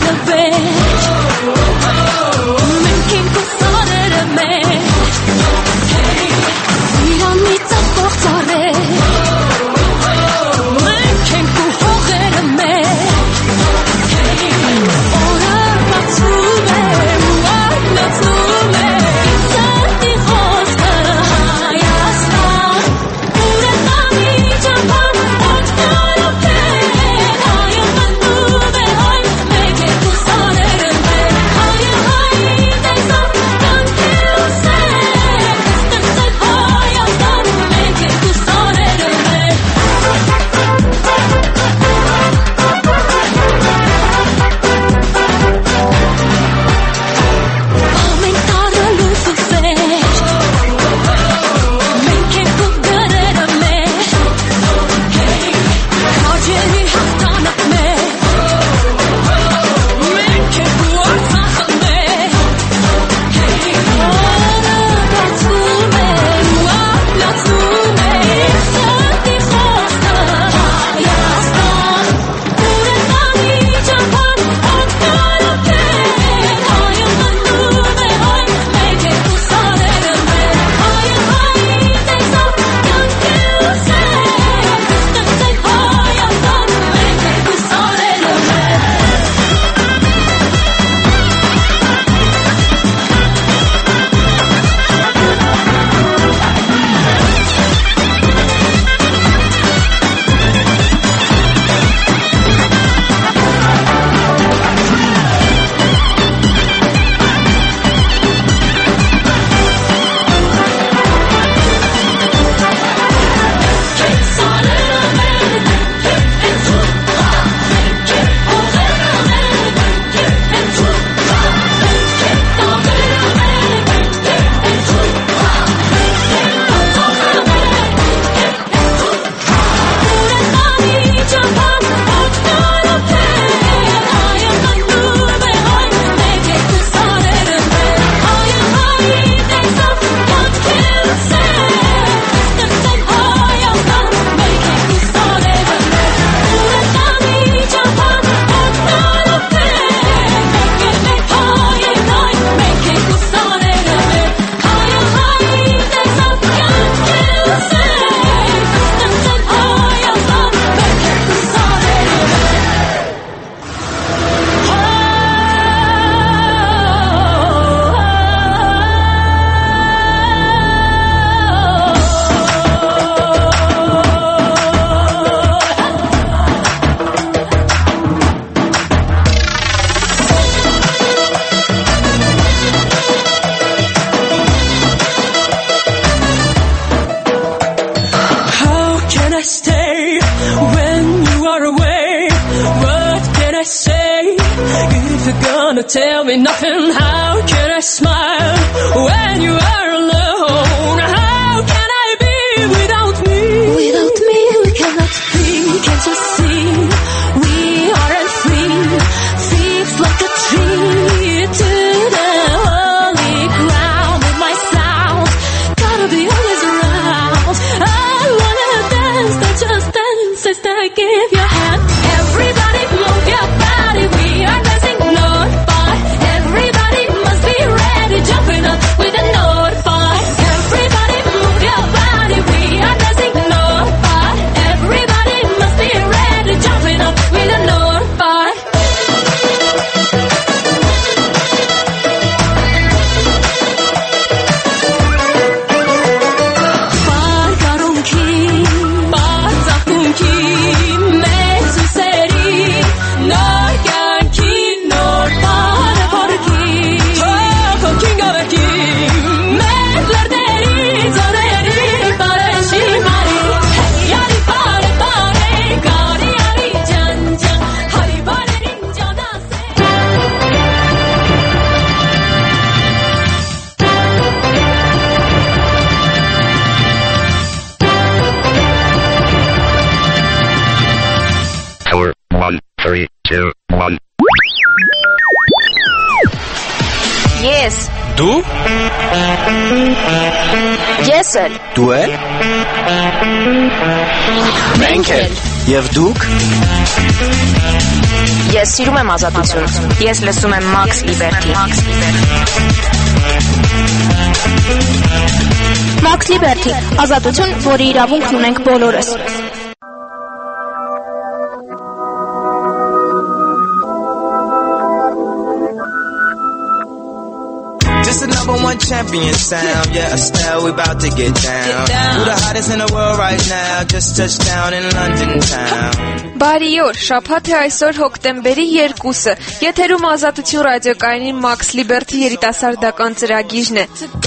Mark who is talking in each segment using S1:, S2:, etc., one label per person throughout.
S1: Tell me nothing, how can I smile when you are alone? How can I be without me?
S2: Without me we cannot be, can't you see? We aren't free, thieves like a tree to the holy ground. With my sound, gotta be always around. I wanna dance, not just dance, sister, give your hand. Everybody move your body, we are dancing North by. Everybody must be ready, jumping up with a North by. Everybody move your body, we are dancing North by. Everybody must be ready, jumping up with a North by. 발가롱 긴 바짝꿍 긴 매수세리 널간 긴 놀바를 버르기 더 긴가 막힌 멜로디리 저래리 빠른 시마리 헤이야리 빠레 빠레 거리야리 잔잔 허리바레링 전화세.
S3: Four, 1, 3, 2, 1.
S4: Yes.
S5: Du?
S4: Yes, sir.
S5: Duell? Menkel. Եվ դուք?
S4: Ես սիրում եմ ազատություն։ Ես լսում եմ Max Liberty։
S2: Max Liberty, ազատություն, որի իրավունքն ունենք բոլորս։
S6: This is #1 champion sound. Yeah, Estelle, we about to get down. Who the hottest in the world right now? Just touched down in London town.
S7: Բարի օր, շաբաթ է այսօր հոկտեմբերի 2-ը, եթերում ազատություն ռադիոկայանի Max Liberty երիտասարդական ծրագիրն է։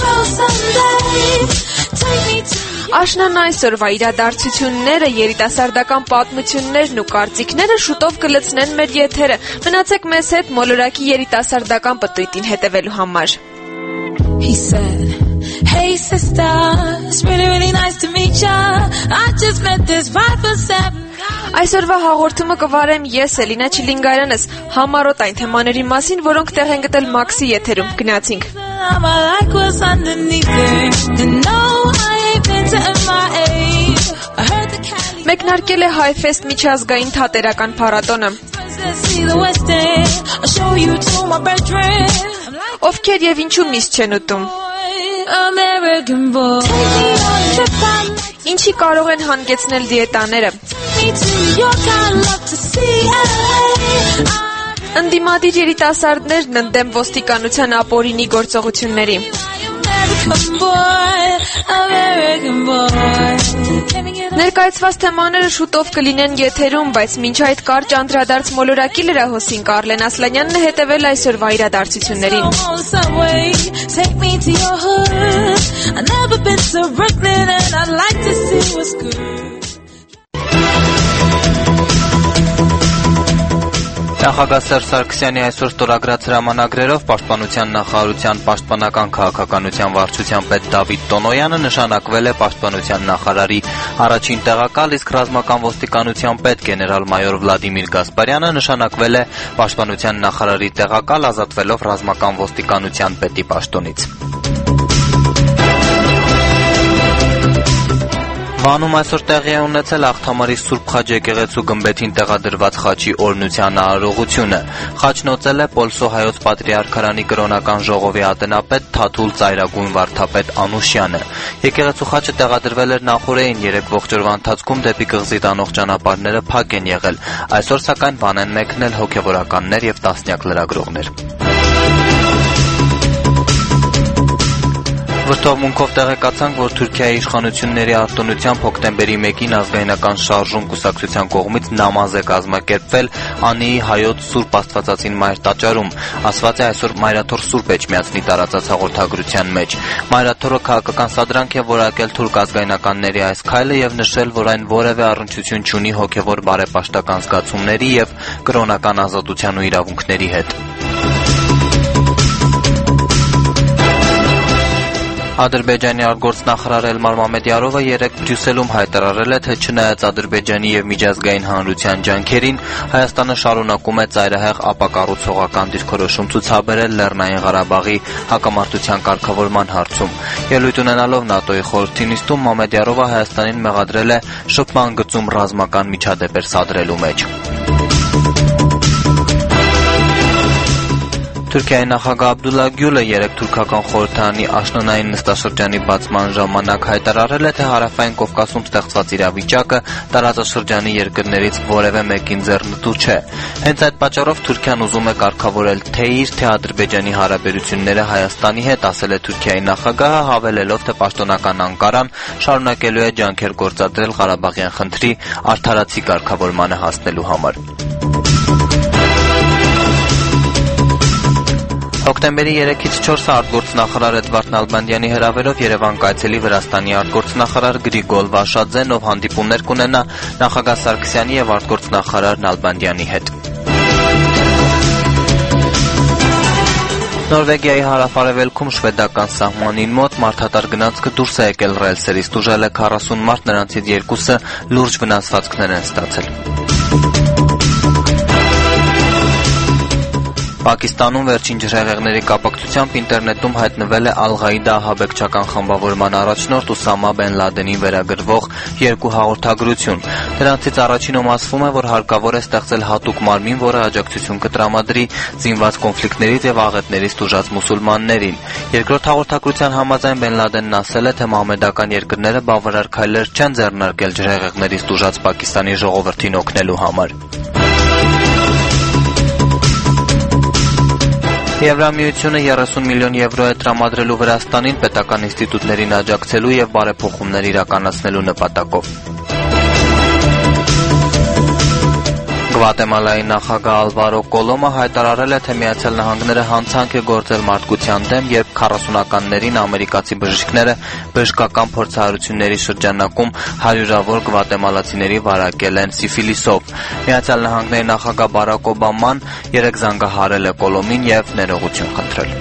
S7: Աշնան այսօրվա իրադարձությունները, երիտասարդական պատմություններն ու կարծիքները շուտով կլցնեն մեր եթերը։ Մնացեք մեզ հետ մոլորակի երիտասարդական պտույտին հետևելու համար։
S1: He said, hey sister, it's really nice to meet ya. I just met this 5'7"
S7: Այսօրվա հաղորդումը կվարեմ ես Էլինա Չիլինգարանս համառոտ այն թեմաների մասին, որոնք տեղ են գտել Մաքսի եթերում։ Գնացինք։ Մեկնարկել է Հայֆեստ միջազգային թատերական փառատոնը։ Ովքեր եւ ինչու միս չեն ուտում։ Ինչի կարող են հանգեցնել դիետաները։ Ընդդիմադիր երիտասարդներն ընդդեմ ոստիկանության ապօրինի գործողությունների։ Ներկայացված թեմաները շուտով կլինեն եթերում, բայց մինչ այդ կարճ անդրադարձ մոլորակի լրահոսին Կարլեն Ասլանյանն է հետևել այսօրվա իրադարձություններին։
S8: Նախագահ Սերժ Սարգսյանի այսօր ստորագրած հրամանագրերով Պաշտպանության նախարարության պաշտպանական քաղաքականության վարչության պետ Դավիթ Տոնոյանը նշանակվել է Պաշտպանության նախարարի առաջին տեղակալ, իսկ ռազմական ոստիկանության պետ գեներալ-մայոր Վլադիմիր Գասպարյանը նշանակվել է Պաշտպանության նախարարի տեղակալ, ազատվելով ռազմական ոստիկանության պետի պաշտոնից։ Վանում այսօր տեղի է ունեցել Աղթամարի Սուրբ Խաչ եկեղեցու գմբեթին տեղադրված խաչի օրհնության արարողությունը։ Խաչն օծել է Պոլսո հայոց պատրիարքարանի կրոնական ժողովի ատենապետ Թաթուլ Ծայրագույն վարդապետ Անուշյանը։ Եկեղեցու խաչը տեղադրվել էր նախօրեին, 3 ողջ օրվա ընթացքում դեպի կղզի տանող ճանապարհները փակ են եղել։ Այսօր սակայն բան են մեկնել հոգևորականներ եւ տասնյակ լրագրողներ։ Վրդովմունքով տեղեկացանք, որ Թուրքիայի իշխանությունների արտոնությամբ հոկտեմբերի 1-ին ազգայնական շարժում կուսակցության կողմից նամազ է կազմակերպվել Անիի հայոց Սուրբ Աստվածածին Մայր տաճարում, ասված է այսօր Մայրաթոր Սուրբ Էջմիածնի տարածած հաղորդագրության մեջ։ Մայրաթորը քաղաքական սադրանք է որակել թուրք ազգայնականների այս քայլը եւ նշել, որ այն որևէ առնչություն չունի հոգեվոր բարեպաշտական զգացումների եւ կրոնական ազատության ու իրավունքների հետ։ Ադրբեջանի արտգործնախարար Էլմար Մամեդյարովը երեկ Բրյուսելում հայտարարել է, թե չնայած Ադրբեջանի եւ միջազգային հանրության ջանքերին, Հայաստանը շարունակում է ծայրահեղ ապակառուցողական դիրքորոշում ցուցաբերել Լեռնային Ղարաբաղի հակամարտության կարգավորման հարցում։ Ելույթ ունենալով ՆԱՏՕ-ի խորհրդի նիստում Մամեդյարովը Հայաստանին մեղադրել է շփման գծում ռազմական միջադեպեր սադրելու մեջ։ Թուրքիայի նախագահ Աբդուլլա Գյուլը երեկ թուրքական խորհրդարանի աշնանային նստաշրջանի բացման ժամանակ հայտարարել է, թե Հարավային Կովկասում ստեղծված իրավիճակը տարածաշրջանի երկրներից որևէ մեկին ձեռնտու չէ։ Հենց այդ պատճառով Թուրքիան ուզում է կարգավորել թե իր, թե Ադրբեջանի հարաբերությունները Հայաստանի հետ, ասել է Թուրքիայի նախագահը, հավելելով, թե պաշտոնական Անկարան շարունակելու է ջանքեր գործադրել Ղարաբաղյան խնդրի արդարացի կարգավորմանը հասնելու համար։ Հոկտեմբերի 3-ից 4-ը արտգործնախարար Էդվարդ Նալբանդյանի հրավերով Երևան կայցելի Վրաստանի արտգործնախարար Գրիգոլ Վաշաձեն, ով հանդիպումներ կունենա նախագահ Սարգսյանի եւ արտգործնախարար Նալբանդյանի հետ։ Նորվեգիայի հարավ-արևելքում շվեդական սահմանին մոտ մարդատար գնացքը դուրս է եկել ռելսերից, տուժել է 40 մարդ, նրանցից 2-ը լուրջ վնասվածքներ են ստացել։ Պակիստանում վերջին ջրհեղեղների կապակցությամբ ինտերնետում հայտնվել է Ալ-Ղաիդա ահաբեկչական խմբավորման առաջնորդ Ուսամա Բեն Լադենին վերագրվող 2 հաղորդագրություն։ Դրանցից առաջինում ասվում է, որ հարկավոր է ստեղծել հատուկ մարմին, որը աջակցություն կտրամադրի զինված կոնֆլիկտներից եւ աղետներից տուժած մուսուլմաններին։ Երկրորդ հաղորդագրության համաձայն Բեն Լադենն ասել է, թե մահմեդական երկրները բավարար քայլեր չեն ձեռնարկել ջրհեղեղներից տուժած Պակիստանի ժողովրդին օգնելու համար։ Եվրամիությունը 30 միլիոն եվրո է տրամադրելու Վրաստանին պետական ինստիտուտներին աջակցելու եւ բարեփոխումներ իրականացնելու նպատակով։ Գվատեմալայի նախագահ Ալվարո Կոլոմը հայտարարել է, թե Միացյալ Նահանգները հանցանք է գործել մարդկության դեմ, երբ 40-ականներին ամերիկացի բժիշկները բժշկական փորձառությունների շրջանակում հարյուրավոր գվատեմալացիների վարակել են սիֆիլիսով։ Միացյալ Նահանգների նախագահ Բարակ Օբաման երեկ զանգահարել է Կոլոմին եւ ներողություն խնդրել։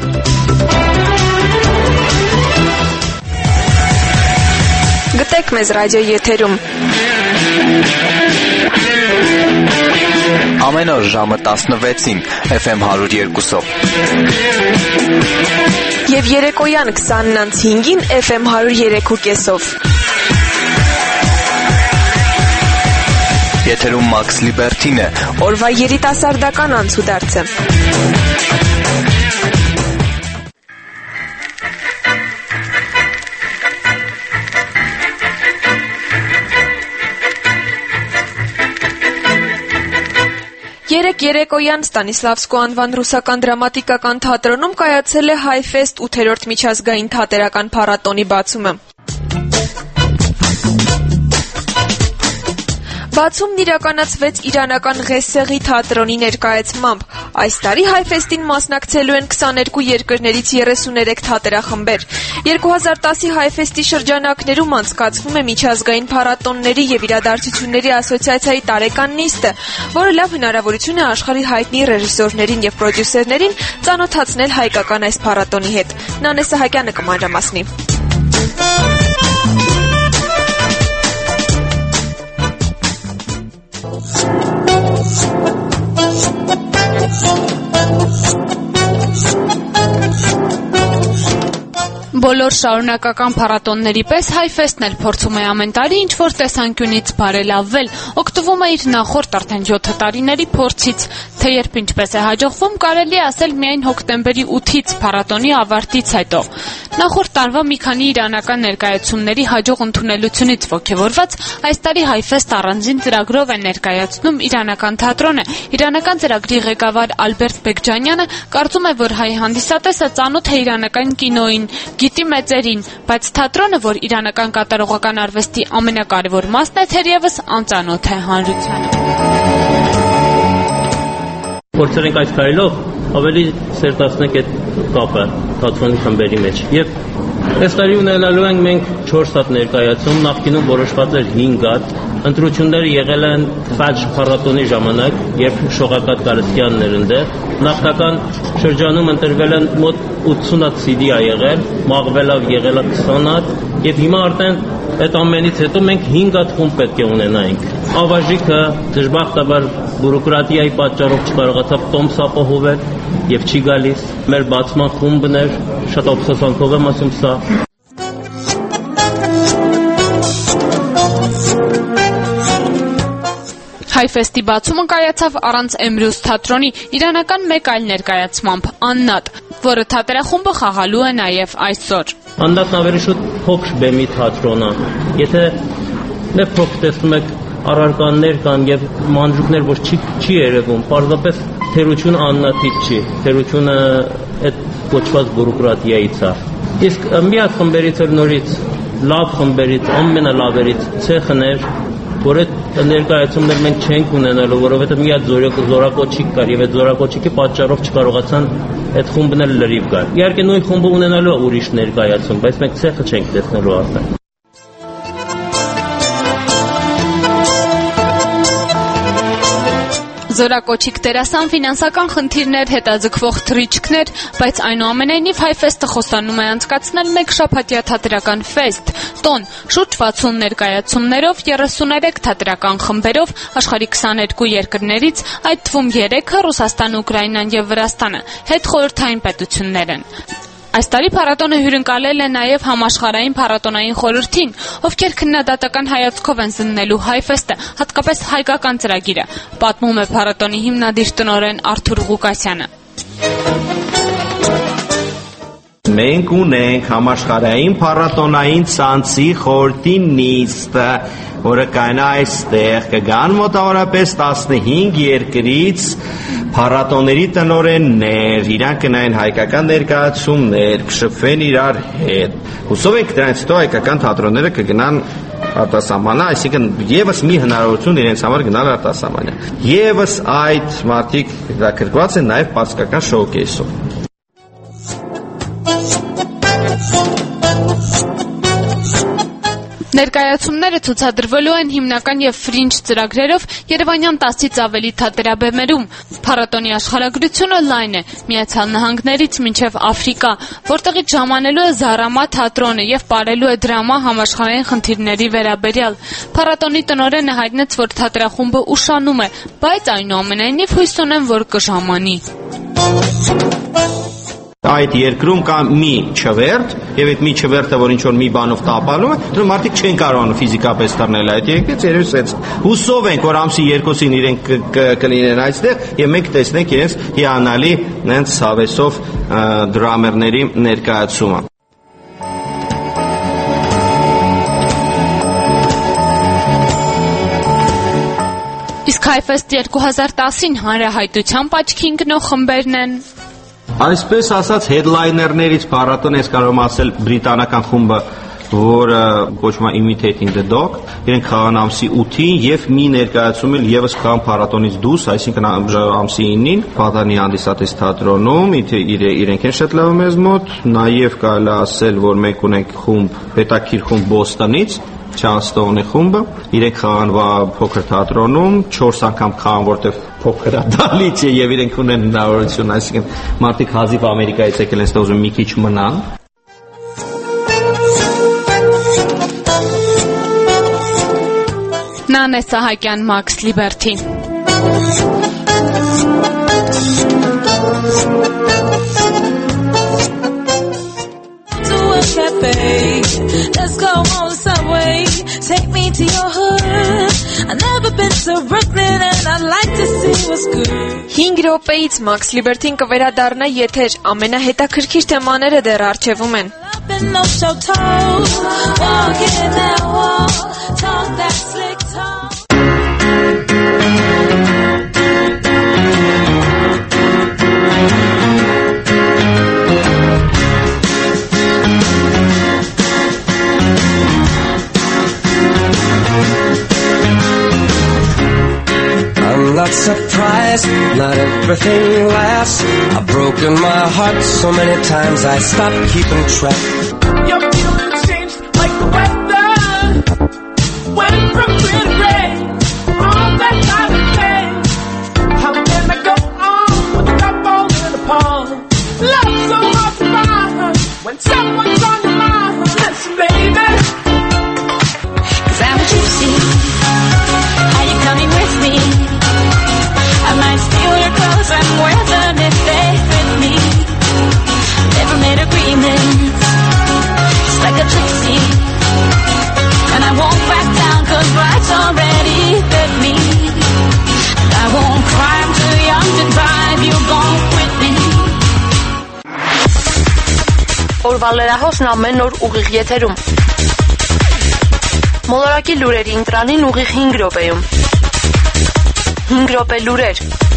S4: Գտեք մեզ ռադիո եթերում։
S8: Ամեն օր ժամը 16-ին FM 102-ով։
S7: Եվ երեկոյան 20:05-ին FM 103.5-ով։
S8: Եթերում Մաքս Լիբերտին է։
S7: Օրվա երիտասարդական անցուդարձը։ Երեկ երեկոյան Ստանիսլավսկու անվան ռուսական դրամատիկական թատրոնում կայացել է Հայֆեստ 8-րդ միջազգային թատերական փառատոնի բացումը։ Բացումն իրականացվեց իրանական Ղեսեղի թատրոնի ներկայացմամբ։ Այս տարի Հայֆեստին մասնակցելու են 22 երկրներից 33 թատերախմբեր։ 2010-ի Հայֆեստի շրջանակներում անցկացվում է միջազգային փառատոնների եւ իրադարձությունների ասոցիացիայի տարեկան նիստը, որը լավ հնարավորություն է աշխարհի հայտնի ռեժիսորներին եւ պրոդյուսերներին ծանոթացնել հայկական այս փառատոնի հետ։ Նանե Սահակյանը կմանրամասնի։
S5: Բոլոր շարունակական փառատոնների պես Հայֆեստն էլ փորձում է ամեն տարի ինչ-որ տեսանկյունից բարելավվել, օգտվում է իր նախորդ արդեն 7 տարիների փորձից, թե երբ ինչպես է հաջողվում, կարելի է ասել միայն հոկտեմբերի 8-ից փառատոնի ավարտից հետո։ Նախորդ տարվա մի քանի իրանական ներկայացումների հաջող ընդունելությունից ոգևորված այս տարի Հայֆեստ առանձին ծրագրով է ներկայացնում իրանական թատրոնը։ Իրանական ծրագրի ղեկավար Ալբերտ Բեկջանյանը կարծում է, որ հայ հանդիսատեսը ծանոթ է իրանական կինոյին, գիտի մեծերին, բայց թատրոնը, որ իրանական կատարողական արվեստի ամենակարևոր մասն է, թերևս անծանոթ է հանրությանը։
S9: Փորձել ենք այս քայլով ավելի սերտացնենք այդ կապը թատրոնի խմբերի մեջ։ Եվ այս տարի ունենալու ենք մենք 4 հատ ներկայացում, նախկինում որոշված էր 5 հատ։ Ընտրությունները եղել են Ֆաջր փառատոնի ժամանակ, երբ Շողակաթ Կարստյանն էր ընդեղ։ Նախնական շրջանում ընտրվել են մոտ 80 հատ CD ա եղել, մաղվելավ եղել է 20 հատ, եւ հիմա արդեն այդ ամենից հետո մենք 5 հատ խումբ պետք է ունենայինք։ Ավաժիկը դժբախտաբար բյուրոկրատիայի պատճառով չկարողացավ տոմս ապահովել եւ չի գալիս։ Մեր բացման խումբն էր, շատ ափսոսանքով եմ ասում սա։
S5: Հայֆեստի բացումը կայացավ առանց Էմրուս թատրոնի իրանական մեկ այլ ներկայացմամբ՝ Աննատ, որը թատերախումբը խաղալու է նաև այսօր։
S9: Աննատն ավելի շուտ փոքր բեմի թատրոն է։ Եթե դեռ փոքր տեսնում եք առարկաներ կան եւ մանրուկներ, որ չի երևում, պարզապես թերությունը Աննատից չի, թերությունը այդ կոչված բյուրոկրատիայից է։ Իսկ մի հատ խմբերից էլ նորից լավ խմբերից, ամենալավերից ցեխն էր, որ այդ ներկայացումներ մենք չենք ունենալու, որովհետև մի հատ զորակոչիկ կար եւ այդ զորակոչիկի պատճառով չկարողացան այդ խումբն էլ լրիվ գալ։ Իհարկե նույն խումբը ունենալու է ուրիշ ներկայացում, բայց մենք ցեխը չենք տեսնելու արդեն։
S5: Զորակոչիկ դերասան, ֆինանսական խնդիրներ, հետաձգվող թռիչքներ, բայց այնուամենայնիվ Հայֆեստը խոստանում է անցկացնել մեկ շաբաթյա թատերական ֆեստ, տոն, շուրջ 60 ներկայացումներով, 33 թատերական խմբերով, աշխարհի 22 երկրներից, այդ թվում 3-ը Ռուսաստան, Ուկրաինան եւ Վրաստանը, հետխորհրդային պետություններ են։ Այս տարի փառատոնը հյուրընկալել է նաև համաշխարհային փառատոնային խորհրդին, ովքեր քննադատական հայացքով են զննելու Հայֆեստը, հատկապես հայկական ծրագիրը, պատմում է փառատոնի հիմնադիր տնօրեն Արթուր Ղուկասյանը։
S10: Մենք ունենք համաշխարհային փառատոնային ցանցի խորհրդի նիստը, որը կայնա այստեղ, կգան մոտավորապես 15 երկրից փառատոների տնօրեններ, իրանք կնայեն հայկական ներկայացումներ, կշփվեն իրար հետ։ Հուսով ենք դրանից հետո հայկական թատրոնները կգնան արտասահմանա, այսինքն եւս մի հնարավորություն իրենց համար գնալ արտասահմանյա։ Եվս այդ մարդիկ գրկված են նաև պարսկական շոուկեյսով։
S5: Ներկայացումները ցուցադրվելու են հիմնական եւ ֆրինջ ծրագրերով Երևանյան 10-ից ավելի թատերաբեմերում։ Փառատոնի աշխարհագրությունը լայն է՝ Միացյալ Նահանգներից մինչև Աֆրիկա, որտեղից ժամանելու է Զարամա թատրոնը եւ ապարելու է դրամա համաշխարհային խնդիրների վերաբերյալ։ Փառատոնի տնօրենը հայտնեց, որ թատրախումբը ուշանում է, բայց այնուամենայնիվ հույս ունեն, որ կժամանի։
S10: Այդ երկրում կա մի չվերթ, եւ այդ մի չվերթը, որ ինչ-որ մի բանով տապալում է, դու մարդիկ չեն կարողանում ֆիզիկապես դառնել այդ երկրից, երևի սենց։ Հուսով ենք, որ ամսի 2-ին իրենք կլինեն այստեղ, եւ մենք տեսնենք իրենց հիանալի նենց ցավեսով դրամերների ներկայացումը։
S5: Իսկ Հայֆեստ 2010-ին հանրահայտությամբ աչքի ընկնող խմբերն են։
S10: Այսպես ասած, headlinerներից փառատոն ես կարող եմ ասել բրիտանական խումբը, որը կոչվում է Imitating the Dog, իրենք խաղան ամսի 8-ին եւ մի ներկայացում էլ եւս խաղան փառատոնից դուրս, այսինքն ամսի 9-ին Պատանի հանդիսատես թատրոնում, իրենք են շետնվում մեզ մոտ, նաեւ կարելի ասել, որ մենք ունենք խումբ, պետաքրիր խումբ Բոստոնից, Չանստոնի խումբը, իրենք խաղան փոքր թատրոնում, 4 անգամ խաղան, որտեղ փոքր է դալիճ է եւ իրենք ունեն հնարավորություն, այսինքն մարդիկ հազիվ Ամերիկայից եկել են, ստեղ ուզում մի քիչ մնան։
S5: Նանե Սահակյան, Max Liberty։
S2: Let's go on subway, take me to your hood. I've never been to Brooklyn and I'd like to see what's good.
S7: 5 րոպեից Max Liberty-ն կվերադառնա եթեր, ամենահետաքրքիր թեմաները դեռ առջևում են։
S2: No show toes, walking that wall, talk that slick talk.
S11: I'm not surprised, not everything lasts. I've broken my heart so many times I stopped keeping track.
S12: Your feelings changed like the weather. Went from good to gray, all that time and day. How can I go on with the cup all in the palm? Love so hard to find when someone's on your mind. Listen, baby,
S2: 'cause I'm a gypsy. Are you coming with me? I might steal your clothes and wear them if they fit me. Never made agreements, just like a gypsy. And I won't back down 'cause life's already bit me. And I won't cry, I'm too young to drive, you gon' quit me.
S4: Օրվա լրահոսն ամեն օր ուղիղ եթերում։ Մոլորակի լուրերի ընտրանին ուղիղ 5 րոպեում։ 5 րոպե լուրեր։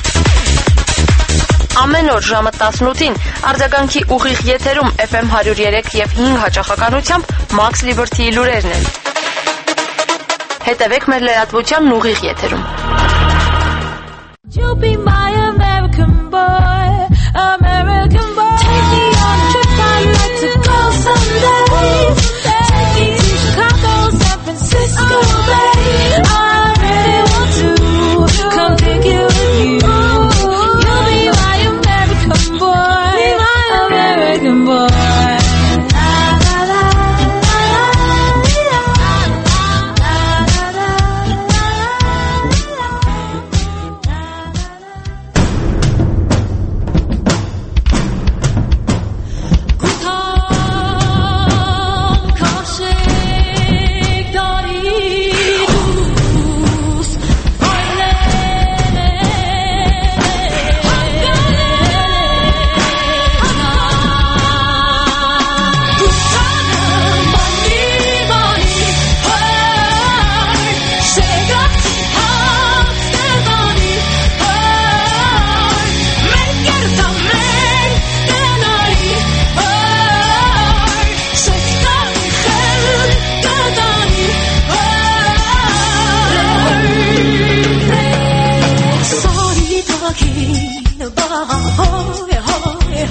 S4: Ամեն օր ժամը 18-ին արձագանքի ուղիղ եթերում FM 103 եւ 5 հաճախականությամբ Max Liberty-ի լուրերն են։ Հետևեք մեր լրատվության ուղիղ եթերում։
S2: You'll be my American boy, American boy. Take me on a trip, I'd like to go someday. Take me to Chicago, San Francisco Bay. I really want to come pick you with you.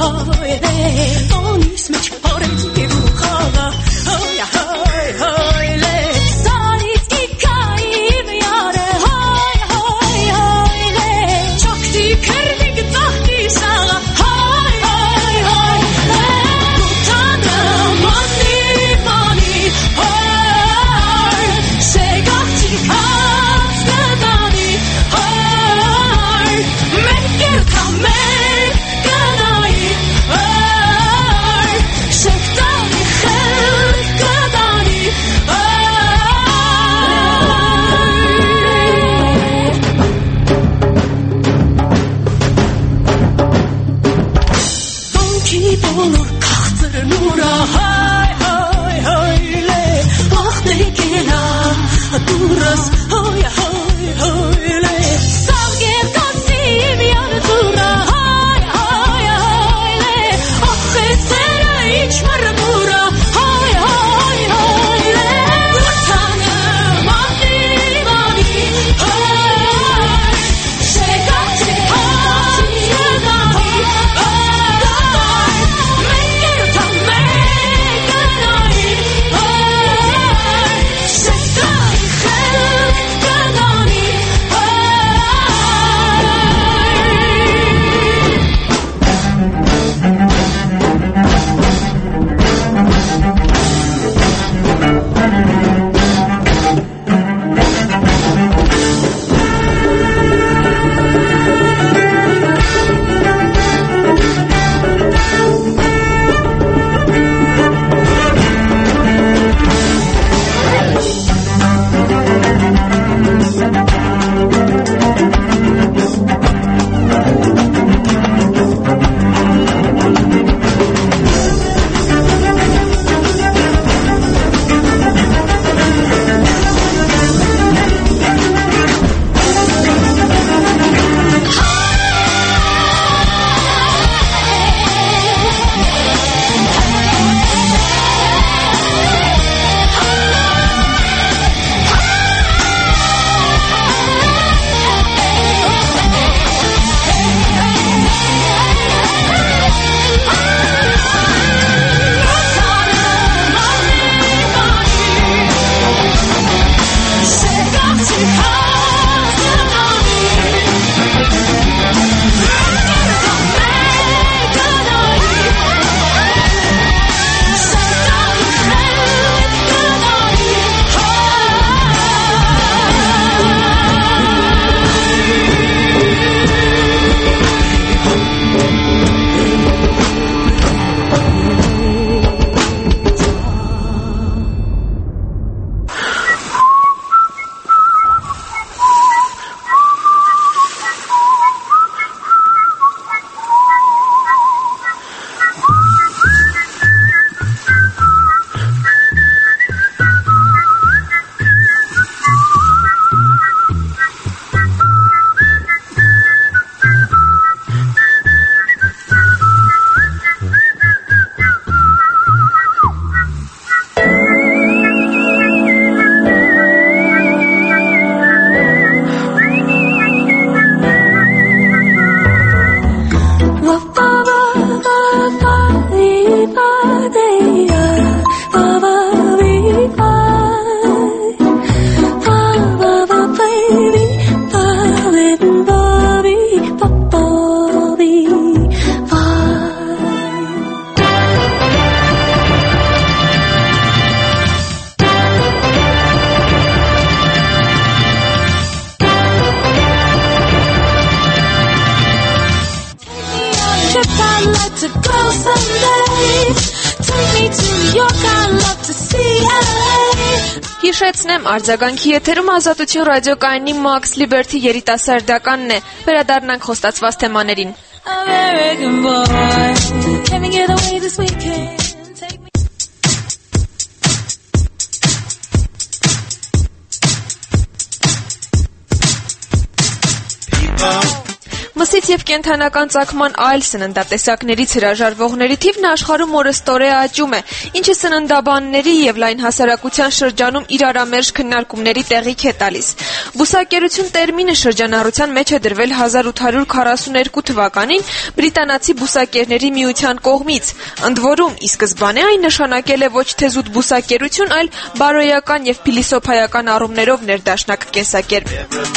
S7: Հիշեցնեմ, արձագանքի եթերում Ազատություն ռադիոկայանի Max Liberty երիտասարդականն է։ Վերադառնանք խոստացված թեմաներին։
S2: American boy, can we get away this weekend? Take me.
S7: Մսից եւ կենդանական ծագման այլ սննդատեսակներից հրաժարվողների թիվն աշխարհում օրըստօրե աճում է, ինչը սննդաբանների եւ լայն հասարակության շրջանում իրարամերժ քննարկումների տեղիք է տալիս։ Բուսակերություն տերմինը շրջանառության մեջ է դրվել 1842 թվականին բրիտանացի բուսակերների միության կողմից։ Ընդ որում, ի սկզբանե այն նշանակել է ոչ թե զուտ բուսակերություն, այլ բարոյական եւ փիլիսոփայական առումներով ներդաշնակ կենսակերպ։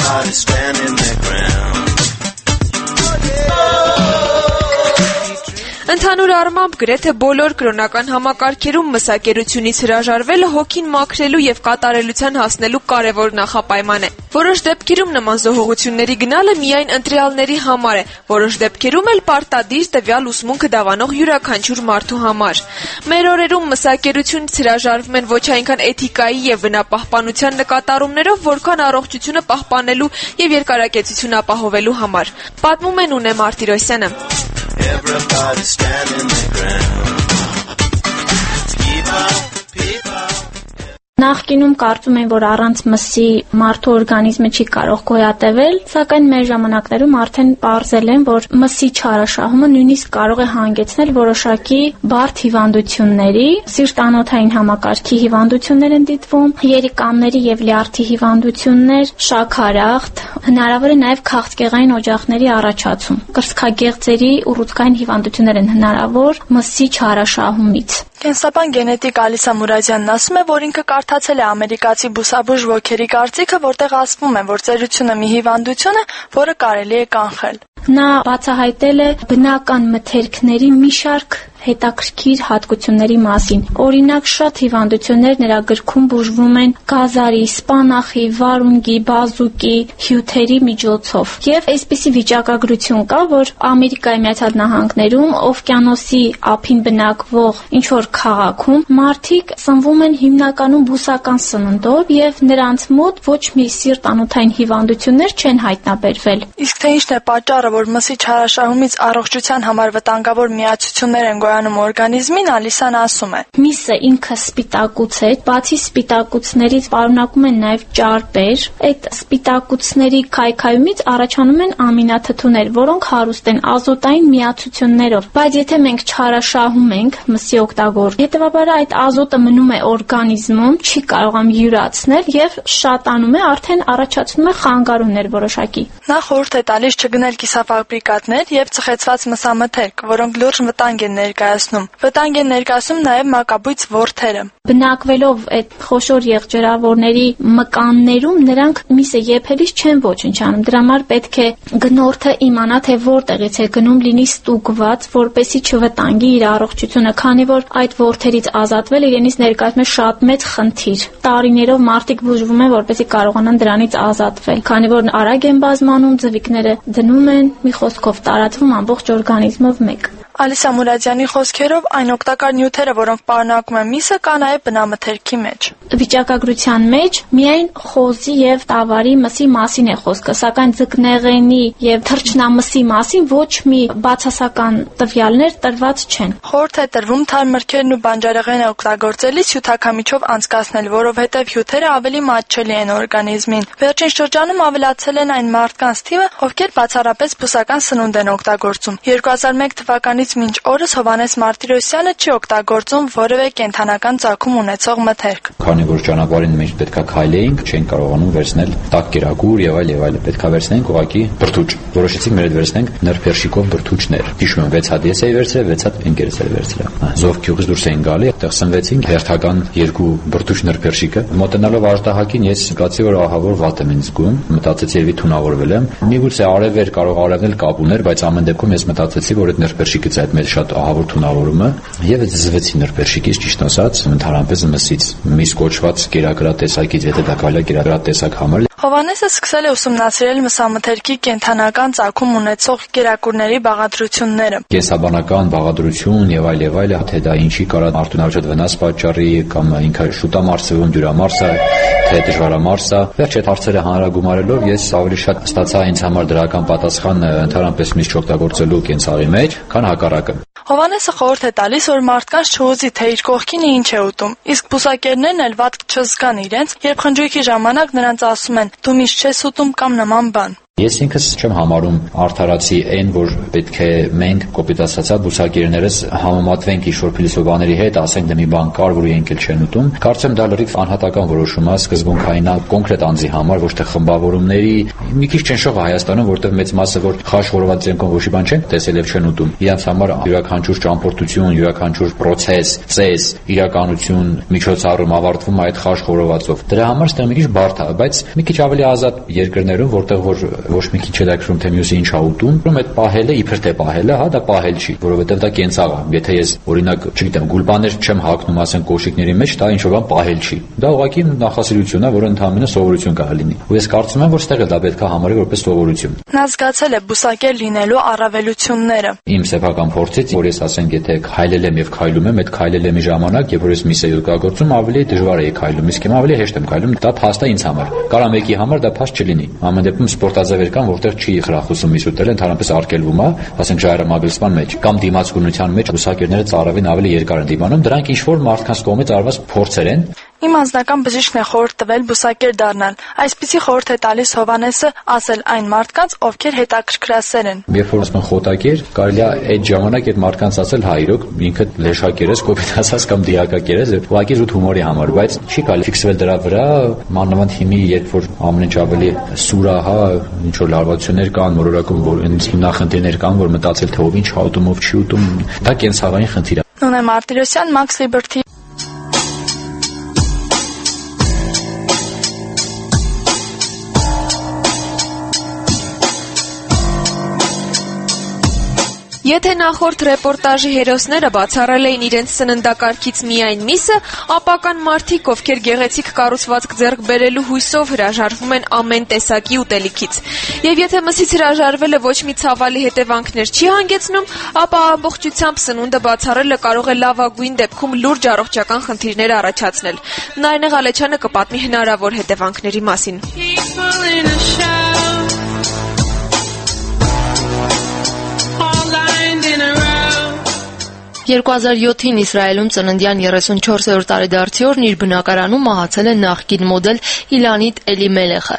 S7: Ընդհանուր առմամբ գրեթե բոլոր կրոնական համակարգերում մսակերությունից հրաժարվելը հոգին մաքրելու եւ կատարելության հասնելու կարեւոր նախապայման է։ Որոշ դեպքերում նման զոհողությունների գնալը միայն ընտրյալների համար է, որոշ դեպքերում էլ պարտադիր տվյալ ուսմունքը դավանող յուրաքանչյուր մարդու համար։ Մեր օրերում մսակերությունից հրաժարվում են ոչ այնքան էթիկայի եւ բնապահպանության նկատառումներով, որքան առողջությունը պահպանելու եւ երկարակեցություն ապահովելու համար։ Պատմում է Նունե Մարտիրոսյանը։
S13: Everybody standing their ground. Keep up, people.
S14: Նախկինում կարծում են, որ առանց մսի մարդու օրգանիզմը չի կարող գոյատևել, սակայն մեր ժամանակներում արդեն պարզել են, որ մսի չարաշահումը նույնիսկ կարող է հանգեցնել որոշակի բարդ հիվանդությունների, սիրտանոթային համակարգի հիվանդություններ են դիտվում, երիկամների եւ լյարդի հիվանդություններ, շաքարախտ, հնարավոր է նաեւ քաղցկեղային օջախների առաջացում, կրծքագեղձերի ուռուցքային հիվանդություններ են հնարավոր մսի չարաշահումից։
S15: Կենսաբան գենետիկ Ալիսա Մուրադյանն ասում է, որ ինքը կարդացել է ամերիկացի բուսաբույժ ոգերի կարծիքը, որտեղ ասվում է, որ ծերությունը մի հիվանդություն է, որը կարելի է կանխել։
S14: Նա բացահայտել է բնական մթերքների մի շարք հետաքրքիր հատկությունների մասին։ Օրինակ, շատ հիվանդություններ նրա գրքում բուժվում են գազարի, սպանախի, վարունգի, բազուկի, հյութերի միջոցով։ Եվ այսպիսի վիճակագրություն կա, որ Ամերիկայի Միացյալ Նահանգներում օվկիանոսի ափին բնակվող ինչ-որ քաղաքում մարդիկ սնվում են հիմնականում բուսական սննդով եւ նրանց մոտ ոչ մի սիրտանոթային հիվանդություններ չեն հայտնաբերվել։
S15: Իսկ թե ինչն է պատճառը, որ մսի չարաշահումից առողջության համար վտանգավոր միացություններ են գոյանում օրգանիզմին, Ալիսան ասում է.
S14: Միսը ինքը սպիտակուց է, բացի սպիտակուցներից պարունակում են նաև ճարպեր։ Այդ սպիտակուցների քայքայումից առաջանում են ամինաթթուներ, որոնք հարուստ են ազոտային միացություններով։ Բայց եթե մենք չարաշահում ենք մսի օգտագործում, հետևաբար այդ ազոտը մնում է օրգանիզմում, չի կարողam յուրացնել եւ շատանում է, արդեն առաջացնում է խանգարումներ որոշակի։
S15: Նա խորհուրդ է տալիս չգնել կիսաֆաբրիկատներ եւ ծխեցված մսամթերք, որոնք լուրջ վտանգ են ներկայացնում։ Վտանգ են ներկայացնում նաև մակաբույծ ворթերը։
S14: Բնակվելով այդ խոշոր եղջերավորների մկաններում նրանք միսը եփելիս չեն ոչնչանում։ Դրա համար պետք է գնորդը իմանա, թե որտեղից է գնում, լինի ստուգված, որպեսզի չվտանգի իր առողջությունը, քանի որ այդ ворթերից ազատվել իրենից ներկայացնում է շատ մեծ խնդիր։ Տարիներով մարդիկ բուժվում են, որպեսզի կարողանան դրանից ազատվել, քանի որ արագ են բազմանում, ձվիկները դնում են, մի խոսքով տարածվում ամբողջ օրգանիզմով մեկ։
S15: Ալիսա Մուրադյանի խոսքերով այն օգտակար նյութերը, որոնք պարունակում են միսը, կա նաև բնամթերքի մեջ։
S14: Վիճակագրության մեջ միայն խոզի եւ տավարի մսի մասին է խոսքը, սակայն ձկնեղենի եւ թռչնամսի մասին ոչ մի բացասական տվյալներ տրված չեն։
S15: Խորհուրդ է տրվում թարմ մրգերն ու բանջարեղենը օգտագործելիս հյութաքամիչով անցկացնել, որովհետեւ հյութերը ավելի մատչելի են օրգանիզմին։ Վերջին շրջանում ավելացել են այն մարդկանց թիվը, ովքեր բացառապես բուսական սնունդ են օգտագործում։ 2001 թվականից մինչ օրս Հովհաննես Մարտիրոսյանը չի օգտագործում որևէ կենդանական ծագում ունեցող մթերք։
S16: Քանի որ ճանապարհին մեջ պետքա քայլեինք, չենք կարողանում վերցնել տաք կերակուր եւ այլ, պետքա վերցնենք ուղակի բրդուճ։ Որոշեցինք մեր հետ վերցնենք նրբերշիկով բրդուճներ։ Հիշում եմ 6 հատ ես էի վերցրել, 6 հատ ընկերս էր վերցրել։ Զովքյուղից դուրս էին գալի, այդտեղ սնվեցինք հերթական 2 բրդուճ նրբերշիկը։ Մոտենալով արտահակին ես զգացի, որ ահա որ վատ եմ զգում, մտածեցի երևի թունավորվել եմ։ Միգուցե արև էր կարող արևնել կապուներ, բայց ամեն դեպքում ես մտածեցի, որ այդ նրբերշիկից այդ մեծ շատ ահավոր թունավորումը եւ զզվեցի նրբերշիկից, ճիշտ ասած, ընդհանրապես մսից, միս կոչված կերակրատեսակից, եթե դա կարելի է կերակրատեսակ համարել։
S15: Հովհաննեսը սկսել է ուսումնասիրել մսամթերքի կենդանական ծագում ունեցող կերակուրների բաղադրությունները։
S16: Կենսաբանական բաղադրություն եւ այլ, թե դա ինչի կարա մարդուն արժետ վնաս պատճառի կամ ինքը շուտամարսվում, դյուրամարս է, թե դժվարամարս է։ Վերջ այդ հարցերը հանրագումարելով ես ավելի շատ ստացա ինձ համար դրական պատասխան ընդհանրապես միս չօգտագործելու կենցաղի մեջ, քան հակառակը։
S15: Հովհաննեսը խորհուրդ է տալիս, որ մարդկանց չուզի, թե իր կողքինը ինչ է ուտում, իսկ բուսակերներն էլ վատ չզգան իրենց, երբ խնջույքի ժամանակ նրանց ասում են՝ դու միշտ չես ուտում կամ նման բան։
S16: Ես ինքս չեմ համարում արդարացի այն, որ պետք է մենք կոպիտ ասացած բուսակերներս համեմատվենք ինչ-որ փիլիսոփաների հետ, ասենք դե մի բան կար, որ իրենք էլ չեն ուտում։ Կարծեմ դա լրիվ անհատական որոշում է, սկզբունքային է կոնկրետ անձի համար, ոչ թե խմբավորումների։ Մի քիչ չնշող է Հայաստանում, որտեղ մեծ մասը որ խաշ-խորոված իրենք ոչ մի բան չեն տեսել եւ չեն ուտում։ Իրանց համար յուրաքանչյուր ճամփորդություն, յուրաքանչյուր process, ծես, իրականություն, միջոցառում ավարտվում է այդ խաշ-խորովածով։ Դրա համար ստեղ մի քիչ բարդ է, բայց մի քիչ ավելի ազատ երկրներում, որտեղ որ ոչ մի քիչ է դակրում թե մյուսը ինչ է ուտում, ուրեմն այդ պահելը իբր թե պահելը, հա, դա պահել չի, որովհետև դա կենցաղ է։ Եթե ես օրինակ, չգիտեմ, գուլպաներ չեմ հագնում, ասենք կոշիկների մեջ, դա ինչ որ բան պահել չի։ Դա ուղղակի նախասիրություն է, որը ընդհանրապես սովորություն կարող լինի։ Ու ես կարծում եմ, որ ստեղ է դա պետք է համարի որպես սովորություն։
S15: Նա զգացել է բուսակեր լինելու առավելությունները։
S16: Իմ սեփական փորձից, որ ես ասենք, եթե քայլել եմ եւ քայլում եմ, այդ քայլել եմ ժամանակ, եւ որ ես մի սեյուկ կագործում, ավելի դժվար է քայլում, իսկ հիմա ավելի հեշտ եմ քայլում, դա փաստ է ինձ համար։ Կարա մեկի համար դա փաստ չլինի։ Ամեն դեպքում սպորտաձևեր կան, որտեղ չի խրախուսում միս ուտել, ընդհանրապես արգելվում է, ասենք ժայռամագլցման մեջ կամ դիմացկունության մեջ բուսակերները ծառավին ավելի երկար են դիմանում, դրանք ինչ որ մարդկանց կողմից արված փորձեր են։
S15: Իմ անձնական բժիշկն է խորհուրդ տվել բուսակեր դառնալ։ Այսպիսի խորհուրդ է տալիս Հովհաննեսը, ասել այն մարդկանց, ովքեր հետաքրքրասեր են։
S16: Երբ որ ասում են խոտակեր, կարելի է այդ ժամանակ այդ մարդկանց ասել հա իրոք ինքը լեշակեր ես, կոպիտ ասած կամ դիակակեր ես, ուղղակի զուտ հումորի համար, բայց չի կարելի ֆիքսվել դրա վրա, մանավանդ հիմի երբ որ ամեն ինչ ավելի սուր է, հա, ինչ որ լարվածություններ կան, մոլորակում որ այնպես հիմնախնդիրներ կան, որ մտածել թե ով ինչ հաուտում, ով չի ուտում, դա կենցաղային խնդիր է։
S15: Նոնե Մարտիրոսյան, Max Liberty։
S7: Եթե նախորդ ռեպորտաժի հերոսները բացառել էին իրենց սննդակարգից միայն միսը, ապա կան մարդիկ, ովքեր գեղեցիկ կառուցվածք ձեռք բերելու հույսով հրաժարվում են ամեն տեսակի ուտելիքից։ Եվ եթե մսից հրաժարվելը ոչ մի ցավալի հետևանքներ չի հանգեցնում, ապա ամբողջությամբ սնունդը բացառելը կարող է լավագույն դեպքում լուրջ առողջական խնդիրներ առաջացնել։ Նարինե Ղալեչյանը կպատմի հնարավոր հետևանքների մասին։
S4: 2007-ին Իսրայելում ծննդյան 34-րդ տարեդարձի օրն իր բնակարանում մահացել է նախկին մոդել Իլանիտ Էլիմելեխը։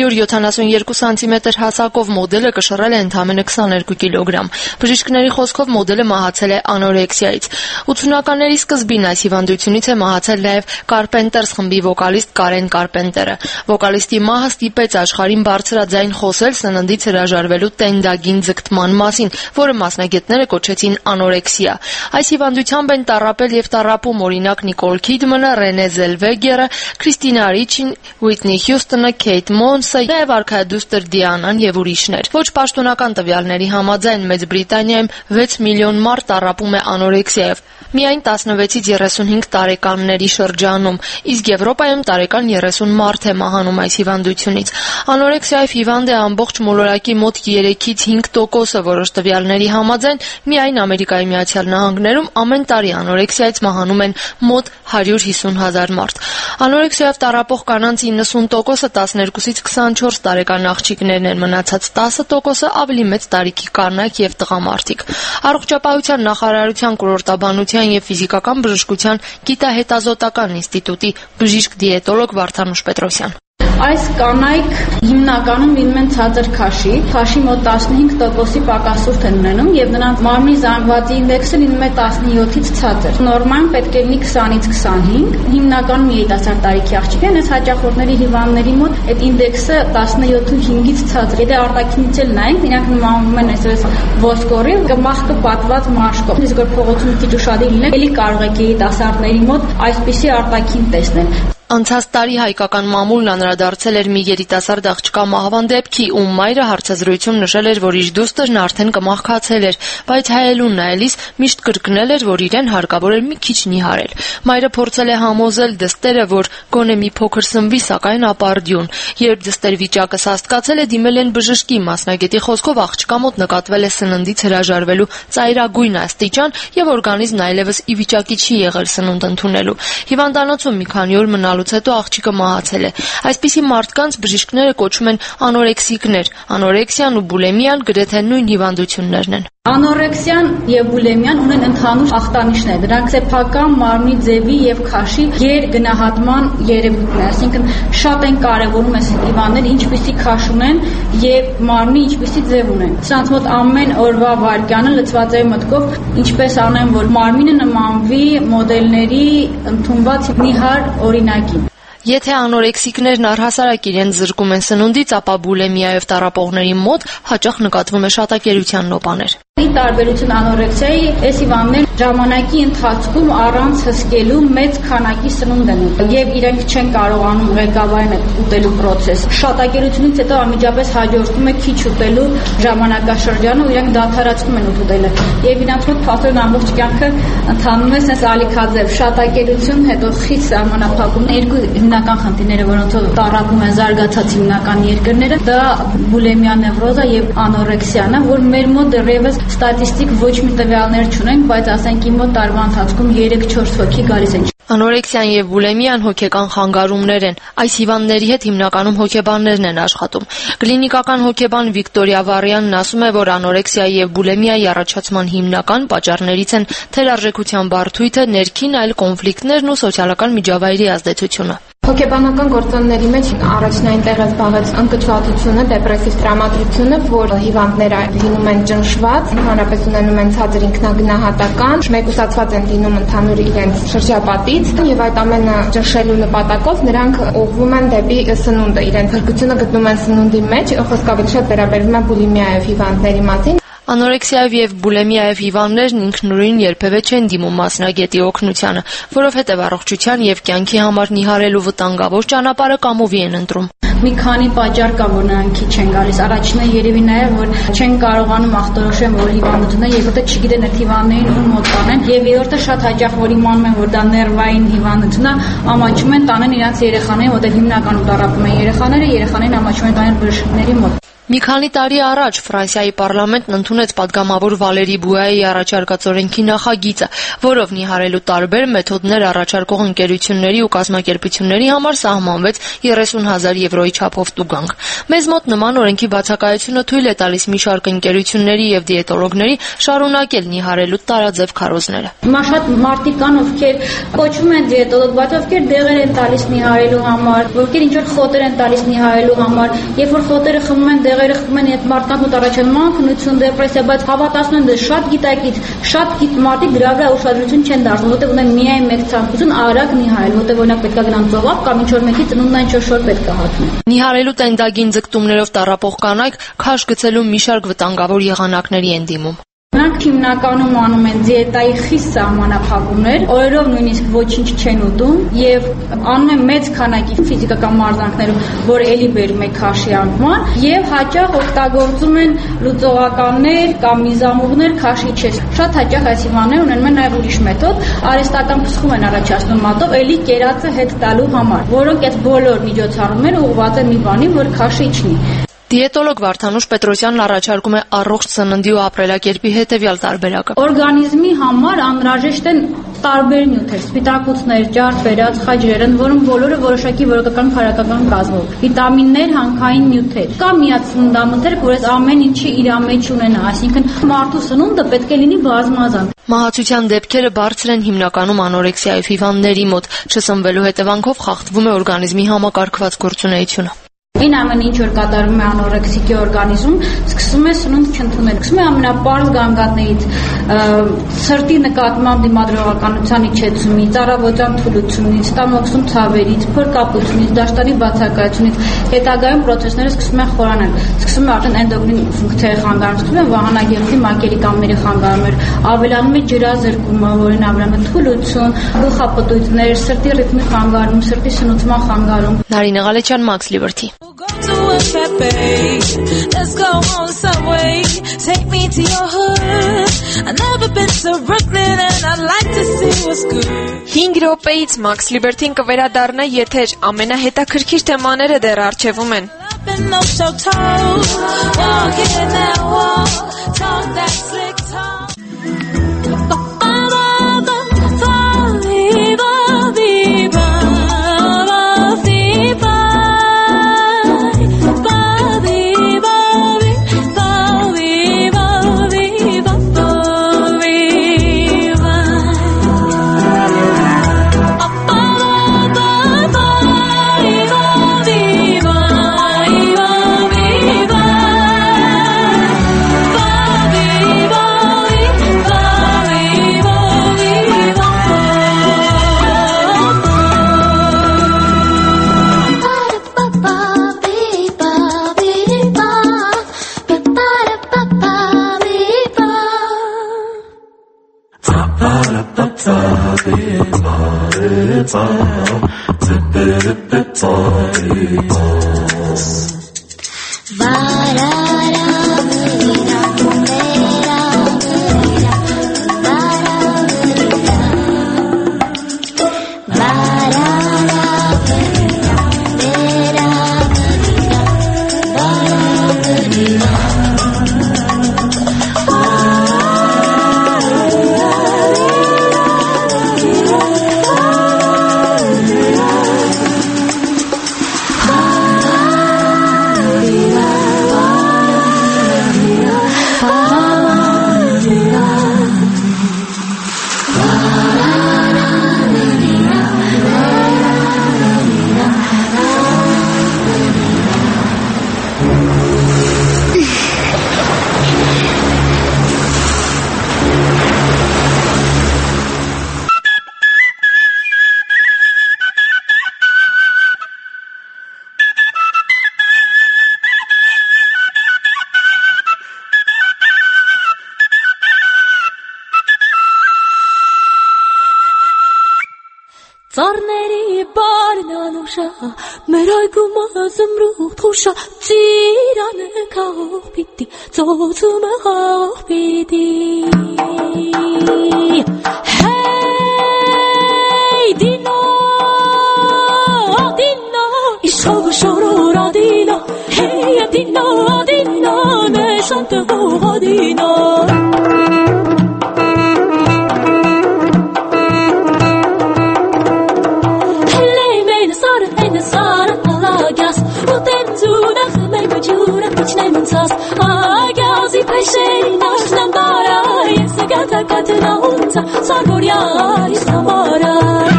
S4: 172 սանտիմետր հասակով մոդելը կշռել է ընդամենը 22 կիլոգրամ։ Բժիշկների խոսքով մոդելը մահացել է անորեքսիայից։ 80-ականների սկզբին այս հիվանդությունից է մահացել նաև Carpenters խմբի վոկալիստ Կարեն Կարպենտերը։ Վոկալիստի մահը ստիպեց աշխարհին բարձրաձայն խոսել սննդից հրաժարվելու տենդագին ձգտման մասին, որը մասնագետները կոչեցին անորեքսիա։ Այս հիվանդությամբ են տառապել եւ տառապում օրինակ Նիկոլ Քիդմանը, Ռենե Զելվեգերը, Քրիստինա Ռիչին, Ուիթնի Հյուսթոնը, Քեյթ Մոնսը, նաև արքայադուստր Դիանան եւ ուրիշներ։ Ոչ պաշտոնական տվյալների համաձայն Մեծ Բրիտանիայում 6 միլիոն մարդ տառապում է անորեքսիայով, միայն 16-ից 35 տարեկանների շրջանում, իսկ Եվրոպայում տարեկան 30 մարդ է մահանում այս հիվանդությունից։ Անորեքսիայով հիվանդ է ամբողջ մոլորակի մոտ 3-ից 5%-ը, որոշ տվյալների համաձայն միայն Ամերիկայի Միացյալ Նահանգներում ամեն տարի անորեքսիայից մահանում են մոտ 150,000 մարդ։ Անորեքսիայով տառապող կանանց 90%-ը 12-ից 24 տարեկան աղջիկներն են, մնացած 10%-ը ավելի մեծ տարիքի կանայք եւ տղամարդիկ։ Առողջապահության նախարարության կուրորտաբանության եւ ֆիզիկական բժշկության գիտահետազոտական ինստիտուտի բժիշկ դիետոլոգ Վարդանուշ Պետրոսյան։
S17: Այս կանայք հիմնականում լինում են ցածր քաշի մոտ 15%-ի պակասուրդ են ունենում եւ նրանց մարմնի զանգվածի ինդեքսը լինում է 17-ից ցածր։ Նորմալ պետք է լինի 20-ից 25, հիմնականում երիտասարդ տարիքի աղջիկներ են, այս հաճախորդների հիվանդների մոտ այդ ինդեքսը 17-5-ից ցածր։ Եթե արտաքինից էլ նայենք, նրանք նմանվում են այսպես ոսկորի, մախքը պատված մաշկով։ Իսկ որ փողոցում քիչ ուշադիր լինենք, ելի կարող եք երիտասարդների մոտ այսպիսի արտաքին տեսնել։
S4: Անցած տարի հայկական մամուլն անդրադարձել էր մի երիտասարդ աղջկա մահվան դեպքի, ում մայրը հարցազրույցում նշել էր, որ իր դուստրն արդեն կմահկացել էր, բայց հայելուն նայելիս միշտ կրկնել էր, որ իրեն հարկավոր էր մի քիչ նիհարել։ Մայրը փորձել է համոզել դստերը, որ գոնե մի փոքր սնվի, սակայն ապարդյուն։ Երբ դստեր վիճակը սաստկացել է, դիմել են բժշկի, մասնագետի խոսքով աղջկա մոտ նկատվել է սննդից հրաժարվելու ծայրագույն աստիճան եւ օրգանիզմն այլևս ի վիճակի չի եղել սնունդ ընդունելու։ Հիվանդանոցում մի քանի օր մնալուց հետո աղջիկը մահացել է։ Այսպիսի մարդկանց բժիշկները կոչում են անորեքսիկներ։ Անորեքսիան ու բուլեմիան գրեթե նույն հիվանդություններն են։
S17: Անորեքսիան եւ բուլեմիան ունեն ընդհանուր ախտանիշներ։ Դրանք սեփական մարմնի ձևի եւ քաշի գերգնահատման երևույթն է, այսինքն շատ են կարեւորում այս հիվանդները ինչպիսի քաշ ունեն եւ մարմնի ինչպիսի ձև ունեն։ Սրանց մոտ ամեն օրվա վայրկյանը լցված է մտքով ինչպես անեն, որ մարմինը նմանվի մոդելների ընդունված նիհար օրինակին։
S4: Եթե անորեքսիկներն առհասարակ իրենց զրկում են սնունդից, ապա բուլեմիայով տառապողների մոտ հաճախ նկատվում է շատակերության նոպաներ։
S17: Ի տարբերություն անորեքսիայի, այս հիվանդներն ժամանակի ընթացքում առանց հսկելու մեծ քանակի սնունդ են ուտում եւ իրենք չեն կարողանում ղեկավարեն այդ ուտելու process։ Շատակերությունից հետո անմիջապես հաջորդում է քիչ ուտելու ժամանակաշրջանը ու իրենք դադարեցնում են ուտելը։ Եվ իրանց մոտ փաստորեն ամբողջ կյանքը ընթանում է sense ալիքաձև շատակերություն, հետո խիստ սահմանափակում։ Երկու հիմնական խնդիրները, որոնցով տառապում են զարգացած հիմնական երկրները, դա բուլեմիա նևրոզը եւ անորեքսիան է, որ մեր մոտ դեռևս ստատիստիկ ոչ մի տվյալներ չունենք, բայց ասենք իմ մոտ տարվա ընթացքում 3-4 հոգի գալիս են։
S4: Անորեքսիան եւ բուլեմիան հոգեկան խանգարումներ են։ Այս հիվանդների հետ հիմնականում հոգեբաններն են աշխատում։ Կլինիկական հոգեբան Վիկտորիա Վարյանն ասում է, որ անորեքսիայի եւ բուլեմիայի առաջացման հիմնական պատճառներից են թերարժեքության բարդույթը, ներքին այլ կոնֆլիկտներն ու սոցիալական միջավայրի ազդեցությունը։
S18: Հոգեբանական գործոնների մեջ առաջնային տեղ է զբաղեց ընկճվածությունը, դեպրեսիվ տրամադրությունը, որ հիվանդները լինում են ճնշված, հանրապես ունենում են ցածր ինքնագնահատական, մեկուսացված են լինում ընդհանուր իրենց շրջապատից եւ այդ ամենը ճնշելու նպատակով նրանք ուղղվում են դեպի սնունդը, իրենց հրկությունը գտնում են սնունդի մեջ, խոսքը ավելի շատ վերաբերվում է բուլիմիայով հիվանդների մասին։
S4: Անորեքսիայով եւ բուլեմիայով հիվանդներն ինքնուրույն երբևէ չեն դիմում մասնագետի օգնությանը, որովհետեւ առողջության եւ կյանքի համար նիհարելու վտանգավոր ճանապարհը կամովի են ընտրում։
S17: Մի քանի պատճառ կա, որ նրանք քիչ են գալիս։ Առաջինը երևի նաեւ որ չեն կարողանում ախտորոշեն, որ հիվանդություն է, երկրորդը չգիտեն այդ հիվանդներին ում մոտ տանեն, եւ երրորդը շատ հաճախ որ իմանում են, որ դա ներվային հիվանդություն է, ամաչում են տանեն իրենց երեխաներին, որտեղ հիմնականում տառապում են երեխաներին ամաչում են տանեն բժիշկների մոտ։
S4: Մի քանի տարի առաջ Ֆրանսիայի պարլամենտն ընդունեց падգամավոր Վալերի Բուայի առաջարկած օրենքի նախագիծը, որով նիհարելու տարբեր մեթոդներ առաջարկող ընկերությունների ու կազմակերպությունների համար սահմանվեց 30,000 եվրոյի չափով տուգանք։ Մեզ մոտ նման օրենքի բացակայությունը թույլ է տալիս մի շարք ընկերությունների եւ դիետոլոգների շարունակել նիհարելու տարաձև քարոզները։
S17: Հիմա շատ մարդիկ կան, ովքեր կոչվում են դիետոլոգ, բայց ովքեր դեղեր են տալիս նիհարելու համար, ովքեր ինչ որ խոտեր են տալիս նիհարելու համար, երբ որ խոտերը խմում են դեղերը խմում են այդ մարդկանց մոտ առաջանում քնություն, դեպրեսիա, բայց հավատացնում են դες շատ գիտակից, շատ գիտ մարդիկ դրա վրա ուշադրություն չեն դարձնում, որտեղ ունեն միայն մեկ ցանկություն արագ նիհարել, որտեղ օրինակ պետք է գնան ծովափ կամ ինչ որ մեկի ծնունդն շոր պետք է հատնեն։
S4: Նիհարելու տենդագին ձգտումներով տառապող կանայք քաշ գցելու մի շարք վտանգավոր եղանակների են դիմում։
S17: Նրանք հիմնականում անում են դիետայի խիստ սահմանափակումներ, օրերով նույնիսկ ոչինչ չեն ուտում եւ անում են մեծ քանակի ֆիզիկական մարզանքներով, որը ելի բերում է քաշի անկման եւ հաճախ օգտագործում են լուծողականներ կամ միզամուղներ քաշի չես։ Շատ հաճախ այս հիվանդները ունենում են նաեւ ուրիշ մեթոդ, արհեստական փսխում են առաջացնում մատով, ելի կերածը հետ տալու համար, որոնք այդ բոլոր միջոցառումները ուղղված են մի բանի, որ քաշի չնի։
S4: Դիետոլոգ Վարդանուշ Պետրոսյանն առաջարկում է առողջ սննդի ու ապրելակերպի հետևյալ տարբերակը։
S17: Օրգանիզմի համար անհրաժեշտ են տարբեր նյութեր, սպիտակուցներ, ջարդ, վերած, խաչեր, որոնք բոլորը որոշակի որակական քարակական կազմով, վիտամիններ, հանքային նյութեր։ Կա միացննդամթերք, որ այս ամեն ինչը իր մեջ ունենա, այսինքն մարդու սնունդը պետք է լինի բազմազան։
S4: Մահացության դեպքերը բարձր են հիմնականում անորեքսիայով հիվանդների մոտ, չսնվելու հետևանքով խախտվում է օրգանիզմի համակարգված գործունեությունը։
S17: Այն ամենը ինչ որ կատարում է անորեքսիկի օրգանիզմ, սկսում է սնունդ չընդունել, սկսում է ամենապարզ գանգատներից, սրտի նկատմամբ դիմադրողականության իջեցումից, ծառավոճան թուլությունից, ստամոքսում ցավերից, փորկապությունից, դաշտանի բացակայությունից, հետագայում պրոցեսները սկսում են խորանալ, սկսում է արդեն էնդոկրին ֆունկցիայի խանգարում, սկսում է վահանագեղձի մակերի կամերի խանգարումներ, ավելանում է ջրազրկումը, որին ավելանում է թուլություն, գլխապտույտներ, սրտի ռիթմի խանգարում, սրտի սնուցման խանգարում։
S4: Նարինե Ղալեչյան, Max Liberty.
S2: Go to a cafe, let's go on subway, take me to your hood. I've never been to Brooklyn and I'd like to see what's good.
S7: 5 րոպեից Max Liberty-ն կվերադառնա եթեր, ամենահետաքրքիր թեմաները դեռ առջևում են։
S2: No show toes, walk in that wall, talk that slick talk. Ծառների բարնանուշա, մեր այգում ազմրու թուշա, ծիրանը կաղող պիտի, ծոցումը հաղող պիտի։ Հեյ, դինո, դինո, իշով շորոր ադինո, հեյ, դինո, դինո, նեշանտ հող ադինո։ Agyazi peşeyin aşkdan bara Yese gata katına unta Sargor yar istamara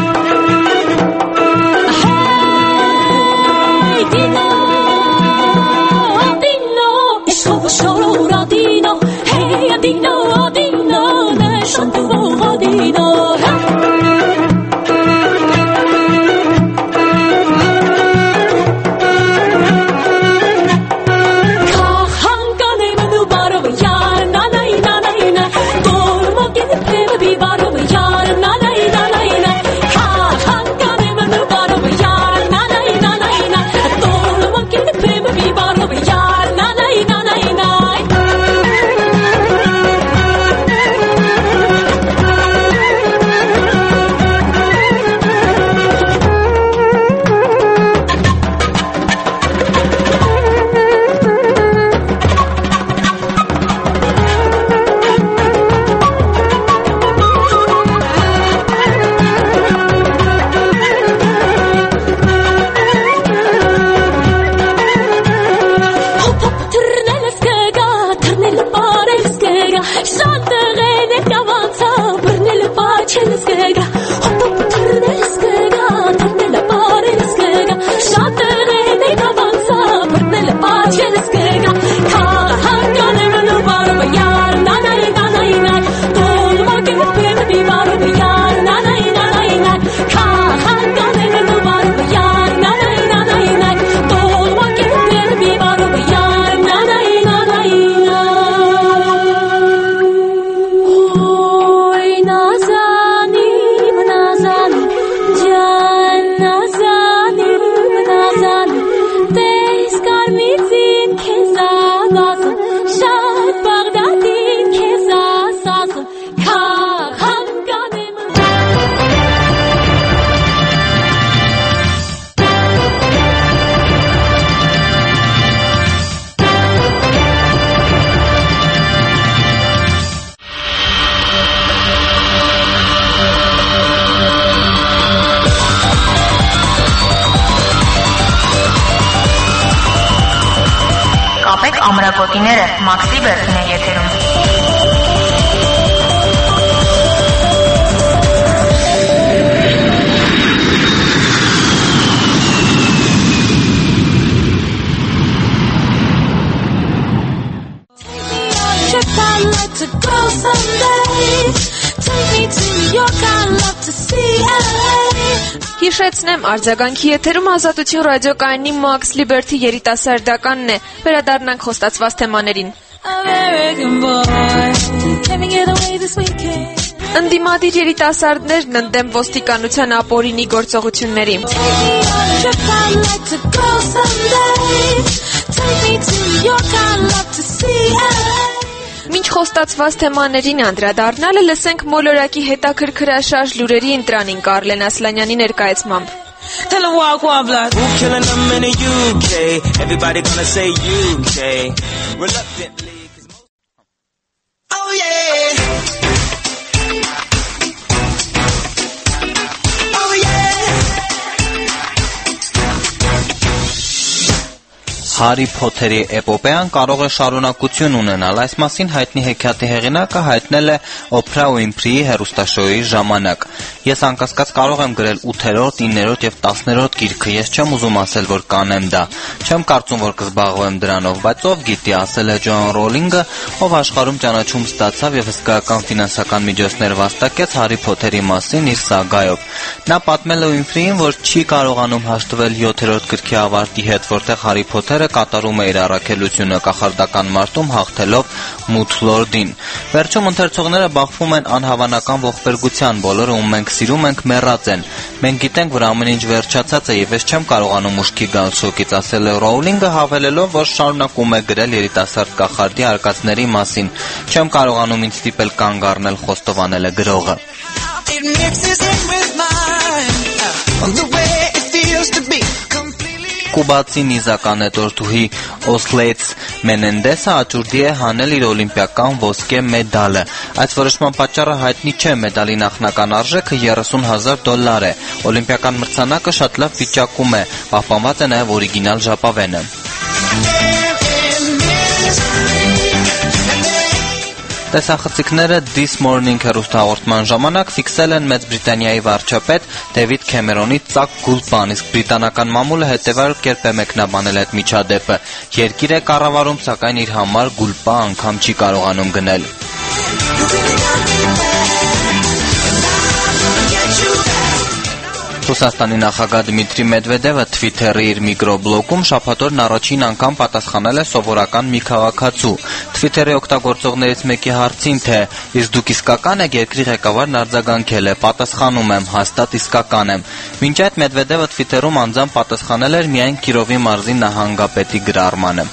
S2: Hey dino Dino Eşkov şorora dino Hey dino Dino Ne şantuva dino
S19: Ամրակոտիները Մաքսի Բերդն է եթերում։
S7: Հիշեցնեմ, արձագանքի եթերում Ազատություն ռադիոկայանի Max Liberty երիտասարդականն է։ Վերադառնանք խոստացված թեմաներին։ Ընդդիմադիր երիտասարդներն ընդդեմ ոստիկանության ապօրինի գործողությունների։ Մինչ խոստացված թեմաներին անդրադառնալը լսենք մոլորակի հետաքրքրաշարժ լուրերի ընտրանին Կարլեն Ասլանյանի ներկայացմամբ։
S6: Tell them walk one block. Who killing them in the UK? Everybody gonna say UK. Reluctantly. Oh yeah. Oh yeah.
S8: Հարի Փոթերի էպոպեան կարող է շարունակություն ունենալ։ Այս մասին հայտնի հեքիաթի հեղինակը հայտնել է Օփրա Ուինֆրիի հեռուստաշոուի ժամանակ։ Ես անկասկած կարող եմ գրել 8-րդ, 9-րդ եւ 10-րդ գիրքը։ Ես չեմ ուզում ասել, որ կանեմ դա։ Չեմ կարծում, որ կզբաղվեմ դրանով, բայց ով գիտի, ասել է Ջոն Ռոլինգը, ով աշխարհում ճանաչում ստացավ եւ հսկայական ֆինանսական միջոցներ վաստակեց Հարի Փոթերի մասին իր սագայով։ Նա պատմել է Ուինֆրիին, որ չի կարողանում հաշտվել 7-րդ գրքի ավարտի հետ, որտեղ Հարի Փոթերը կատարում է իր առաքելությունը կախարդական մարտում հաղթելով Մութ Լորդին։ Վերջում ընթերցողները բախվում են անհավանական ողբերգության, բոլորը ում մենք սիրում ենք մեռած են։ Մենք գիտենք, որ ամեն ինչ վերջացած է եւ ես չեմ կարողանում ուշքի գալ շոկից, ասել է Ռոուլինգը, հավելելով, որ շարունակում է գրել երիտասարդ կախարդի արկածների մասին։ Չեմ կարողանում ինձ ստիպել կանգ առնել, խոստովանել է գրողը։ Կուբացի նիզական հետորդուհի Օսլեյց Մենենդեսը աճուրդի է հանել իր օլիմպիական ոսկե մեդալը։ Այս որոշման պատճառը հայտնի չէ, մեդալի նախնական արժեքը $30,000 է։ Օլիմպիական մրցանակը շատ լավ վիճակում է, պահպանված է նաև օրիգինալ ժապավենը։ Տեսախցիկները This Morning հեռուստահաղորդման ժամանակ ֆիքսել են Մեծ Բրիտանիայի վարչապետ Դեվիդ Քեմերոնի ծակ գուլպան, իսկ բրիտանական մամուլը հետևյալ կերպ է մեկնաբանել այդ միջադեպը։ Երկիր է կառավարում, սակայն իր համար գուլպա անգամ չի կարողանում գնել։ Ռուսաստանի նախագահ Դմիտրի Մեդվեդևը Twitter-ի իր միկրոբլոգում շաբաթօրն առաջին անգամ պատասխանել է սովորական մի քաղաքացու։ Twitter-ի օգտագործողներից մեկի հարցին, թե «Իսկ դուք իսկական եք», երկրի ղեկավարն արձագանքել է. «Պատասխանում եմ, հաստատ իսկական եմ»։ Մինչ այդ Մեդվեդևը Twitter-ում անձամբ պատասխանել էր միայն Կիրովի մարզի նահանգապետի գրառմանը։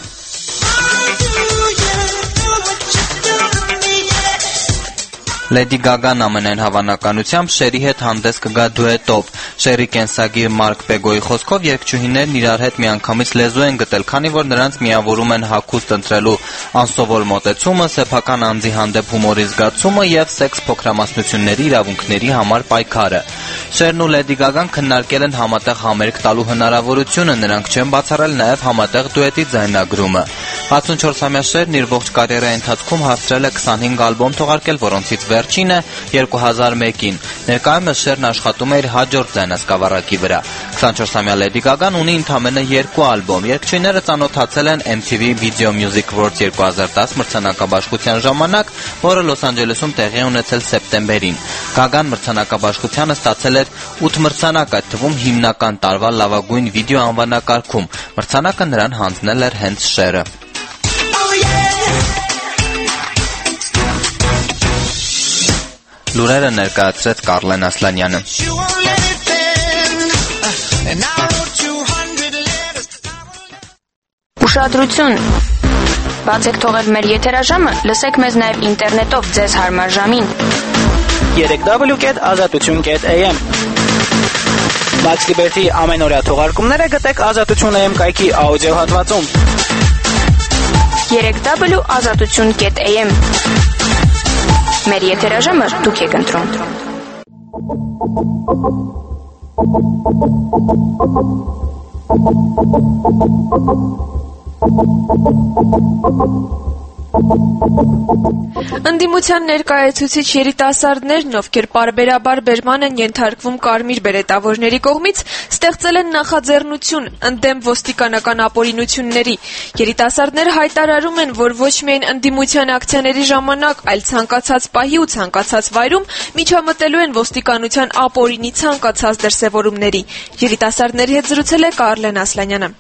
S8: Լեդի Գագան ամենայն հավանականությամբ Շերի հետ հանդես կգա դուետով։ Շերի կենսագիր Մարկ Պեգոյի խոսքով երգչուհիներն իրար հետ միանգամից լեզու են գտել, քանի որ նրանց միավորում են հագուստ ընտրելու անսովոր մոտեցումը, սեփական անձի հանդեպ հումորի զգացումը եւ սեքս փոքրամասնությունների իրավունքների համար պայքարը։ Շերն ու Լեդի Գագան քննարկել են համատեղ համերգ տալու հնարավորությունը, նրանք չեն բացառել նաև համատեղ դուետի ձայնագրումը։ 64-ամյա Շերն իր ողջ կարիերայի ընթացքում հասցրել է 25 ալբոմ թողարկել, որոնցից վերջինը 2001-ին։ Ներկայումս Շերն աշխատում է իր հաջորդ ձայնասկավառակի վրա։ 24-ամյա Լեդի Գագան ունի ընդամենը 2 ալբոմ։ Երգչուհիները ծանոթացել են MTV Video Music Awards 2010 մրցանակաբաշխության ժամանակ, որը Լոս Անջելեսում տեղի ունեցել սեպտեմբերին։ Գագան մրցանակաբաշխությանը ստացել էր 8 մրցանակ, այդ թվում հիմնական տարվա լավագույն վիդեո անվանակարգում։ Մրցանակը նրան հանձնել էր հենց Շերը։ Լուրերը ներկայացրեց Կարլեն Ասլանյանը։
S19: Ուշադրություն։ Բացեք թողել մեր եթերաժամը, լսեք մեզ նաև ինտերնետով ձեզ հարմար ժամին։
S20: 3w.azatutun.am Max Liberty ամենօրյա թողարկումները գտեք Ազատություն.am կայքի աուդիո հատվածում։
S19: 3w.azatutun.am Մեր եթերաժամը դուք եք ընտրում։
S7: Ընդդիմության ներկայացուցիչ երիտասարդներն, ովքեր պարբերաբար բերման են ենթարկվում կարմիր բերետավորների կողմից, ստեղծել են նախաձեռնություն ընդդեմ ոստիկանական ապօրինությունների։ Երիտասարդները հայտարարում են, որ ոչ միայն ընդդիմության ակցիաների ժամանակ, այլ ցանկացած պահի ու ցանկացած վայրում միջամտելու են ոստիկանության ապօրինի ցանկացած դրսևորումների։ Երիտասարդների հետ զրուցել է Կարլեն Ասլանյանը։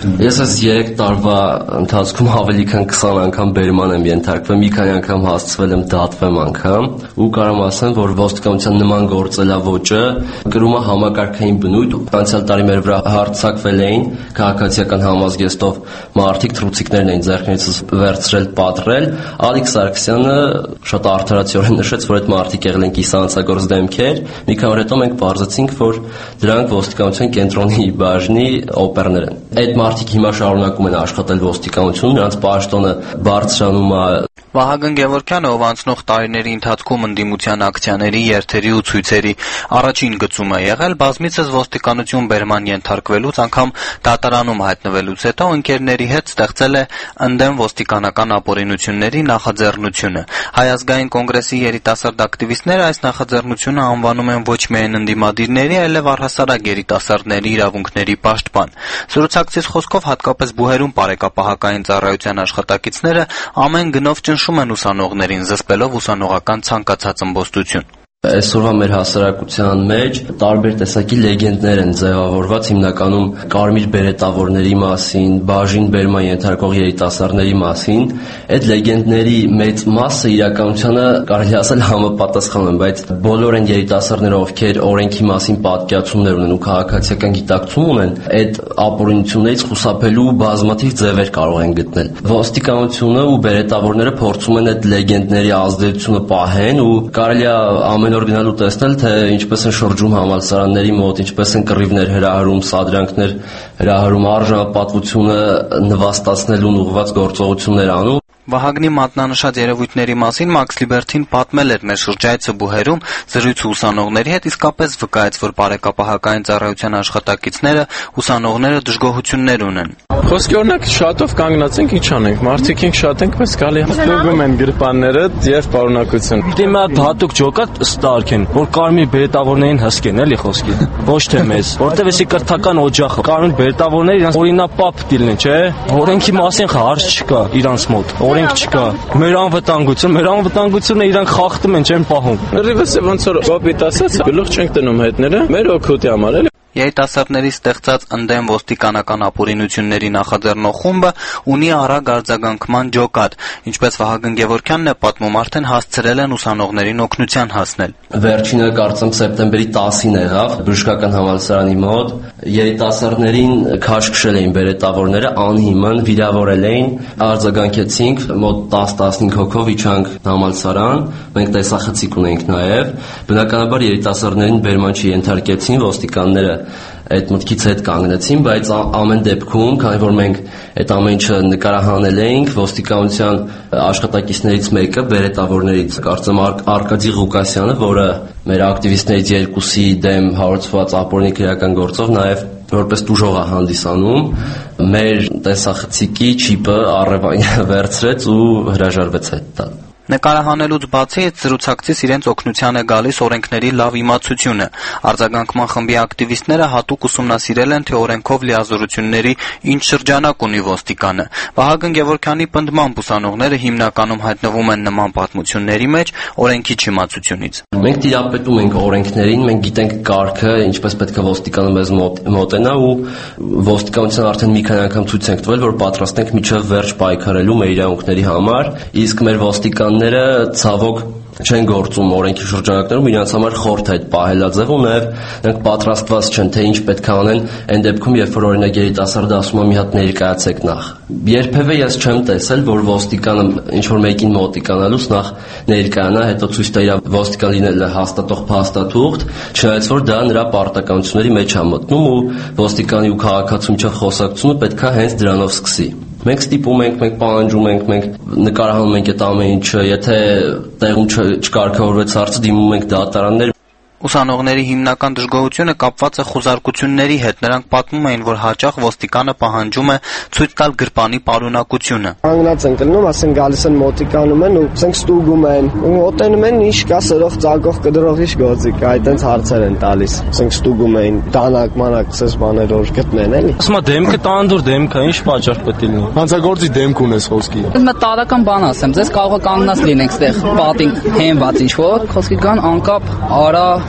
S21: Ես այս 3 տարվա ընթացքում ավելի քան 20 անգամ բերման եմ ենթարկվել, մի քանի անգամ հասցվել եմ դատվեմ անգամ ու կարող եմ ասեմ, որ ոստիկանության նման գործելավոճը կրում է համակարգային բնույթ։ Անցյալ տարի մեր վրա հարձակվել էին քաղաքացիական համազգեստով մարդիկ, թռուցիկներն էին ձեռքներիցս վերցրել, պատռել։ Ալիք Սարգսյանը շատ արդարացիորեն նշեց, որ այդ մարդիկ եղել են կիսանցագործ դեմքեր։ Մի քանի օր հետո մենք պարզեցինք, որ դրանք ոստիկանության կենտրոնի բաժնի օպերներ են։ Այդ մարդիկ հիմա շարունակում են աշխատել ոստիկանությունում, նրանց պաշտոնը բարձրանում է։
S8: Վահագն Գևորգյանը, ով անցնող տարիների ընթացքում ընդդիմության ակցիաների, երթերի ու ցույցերի առաջին գծում է եղել, բազմիցս ոստիկանություն բերման ենթարկվելուց, անգամ դատարանում հայտնվելուց հետո ընկերների հետ ստեղծել է ընդդեմ ոստիկանական ապօրինությունների նախաձեռնությունը։ Հայ ազգային կոնգրեսի երիտասարդ ակտիվիստները այս նախաձեռնությունը անվանում են ոչ միայն ընդդիմադիրների, այլև առհասարակ երիտասարդների իրավունքների պաշտպան։ Զրուցակցից խոսքով հատկապես բուհերում բարեկապահական ծառայության աշխատակիցները ամեն գնով ճնշում են ուսանողներին, զսպելով ուսանողական ցանկացած ըմբոստություն։
S21: Այսօրվա մեր հասարակության մեջ տարբեր տեսակի լեգենդներ են ձևավորված, հիմնականում կարմիր բերետավորների մասին, բաժին բերման ենթարկող երիտասարդների մասին։ Այդ լեգենդների մեծ մասը իրականությանը կարելի ասել համապատասխանում են, բայց բոլոր այն երիտասարդները, ովքեր օրենքի մասին պատկերացումներ ունեն ու քաղաքացիական գիտակցում ունեն, այդ ապօրինություններից խուսափելու բազմաթիվ ձևեր կարող են գտնել։ Ոստիկանությունը ու բերետավորները փորձում են այդ լեգենդների ազդեցությունը պահեն ու կարելի է ամեն օր գնալու տեսնել, թե ինչպես են շրջում համալսարանների մոտ, ինչպես են կռիվներ հրահրում, սադրանքներ հրահրում, արժանապատվությունը նվաստացնելուն ուղղված գործողություններ անում։
S8: Վահագնի մատնանշած երևույթների մասին Մաքս Լիբերթին պատմել էր մեր շրջայցը բուհերում զրույցը ուսանողների հետ, իսկապես վկայեց, որ բարեկապահական ծառայության աշխատակիցները ուսանողները դժգոհություններ ունեն։
S22: Խոսքի օրինակ շատով կանգնած ենք, ինչ անենք, մարդիկ ենք շատ ենք, բայց գալի ստուգում են գրպանները եւ պարունակություն։
S23: Դիմա հատուկ ջոկա ստարքեն, որ կարմիր բերետավորներին հսկեն, էլի խոսքի։ Ոչ թե մեզ, որտեվ էսի կրթական օջախը, կարմիր բերետավորները իրանց օրինապապ դիլն, չէ՞։ Օրենքի մասին հարց չկա իրանց մոտ։ Օրենք չկա։ Մեր անվտանգությունը իրանք խախտում են, չեն պահում։
S22: Ռիվս ոնց որ կոպիտ ասած, գլուխ չենք տնում հետները, մեր օգուտի համար էլի։
S8: Երիտասարդների ստեղծած ընդդեմ ոստիկանական ապօրինությունների նախաձեռնող խումբը ունի արագ արձագանքման ջոկատ, ինչպես Վահագն Գևորգյանն է պատմում, արդեն հասցրել են ուսանողներին օգնության հասնել։
S21: Վերջինը կարծեմ սեպտեմբերի 10-ին եղավ բժշկական համալսարանի մոտ, երիտասարդներին քաշքշել էին բերետավորները, անհիմն վիրավորել էին, արձագանքեցինք, մոտ 10-15 հոգով իջանք համալսարան, մենք տեսախցիկ ունենք նաև, բնականաբար երիտասարդներին բերման չենթարկեցին, ոստիկանները այդ մտքից հետ կանգնեցին, բայց ամեն դեպքում, քանի որ մենք այդ ամեն ինչը նկարահանել էինք, ոստիկանության աշխատակիցներից մեկը, բերետավորներից, կարծեմ Արկադի Ղուկասյանը, որը մեր ակտիվիստներից երկուսի դեմ հարուցված ապօրինի քրեական գործով նաև որպես տուժող է հանդիսանում, մեր տեսախցիկի չիպը առևային վերցրեց ու հրաժարվեց այդ տալ։
S8: Նկարահանելուց բացի այդ զրուցակցից իրենց օգնության է գալիս օրենքների լավ իմացությունը։ Արձագանքման խմբի ակտիվիստները հատուկ ուսումնասիրել են, թե օրենքով լիազորությունների ինչ շրջանակ ունի ոստիկանը։ Վահագն Գևորգյանի պնդմամբ ուսանողները հիմնականում հայտնվում են նման պատմությունների մեջ օրենքի չիմացությունից։
S21: Մենք տիրապետում ենք օրենքներին, մենք գիտենք կարգը, ինչպես պետք է ոստիկանը մեզ մոտենա ու ոստիկանության արդեն մի քանի անգամ ցույց ենք տվել, որ պատրաստ ենք մինչև վերջ պայքարելու մեր իրավունքների համար, իսկ մեր ոստիկանները ցավոք չեն գործում օրենքի շրջանակներում, իրենց համար խորթ է այդ պահելաձև ու նաև նրանք պատրաստված չեն, թե ինչ պետք է անեն այն դեպքում, երբ որ օրինակ երիտասարդը ասում է մի հատ ներկայացեք նախ։ Երբևէ ես չեմ տեսել, որ ոստիկանը ինչ որ մեկին մոտիկանալուց նախ ներկայանա, հետո ցույց տա իր ոստիկան լինելը հաստատող փաստաթուղթ, չնայած որ դա նրա պարտականությունների մեջ է մտնում ու ոստիկանի ու քաղաքացու միջև խոսակցությունը պետք է հենց դրանով սկսի։ Մենք ստիպում ենք, մենք պահանջում ենք, մենք նկարահանում ենք այդ ամեն ինչը, եթե տեղում չկարգավորվեց հարցը, դիմում ենք դատարաններ։
S8: Ուսանողների հիմնական դժգոհությունը կապված է խուզարկությունների հետ։ Նրանք պատմում էին, որ հաճախ ոստիկանը պահանջում է ցույց տալ գրպանի պարունակությունը։
S24: Կանգնած են կլնում, ասեն գալիս են մոտիկանում են ու ասենք ստուգում են, ու մոտենում են, ինչ կա սրող ծակող կդրող ինչ գործի կա, այդտենց հարցեր են տալիս։ Ասենք ստուգում են, դանակ, մանակ, ցես բաներ որ գտնեն էլի։
S23: Ասում է դեմքը տանդուր դեմք է, ինչ պատճառ պետք է լինի։
S22: Հանցագործի դեմք ունես խոսքի։
S25: Ես մա տարական բան ասեմ, ձեզ կարող է կանգնած լինեք այդտեղ, պատինք հենված ինչ որ, խոսքի կան անկապ արա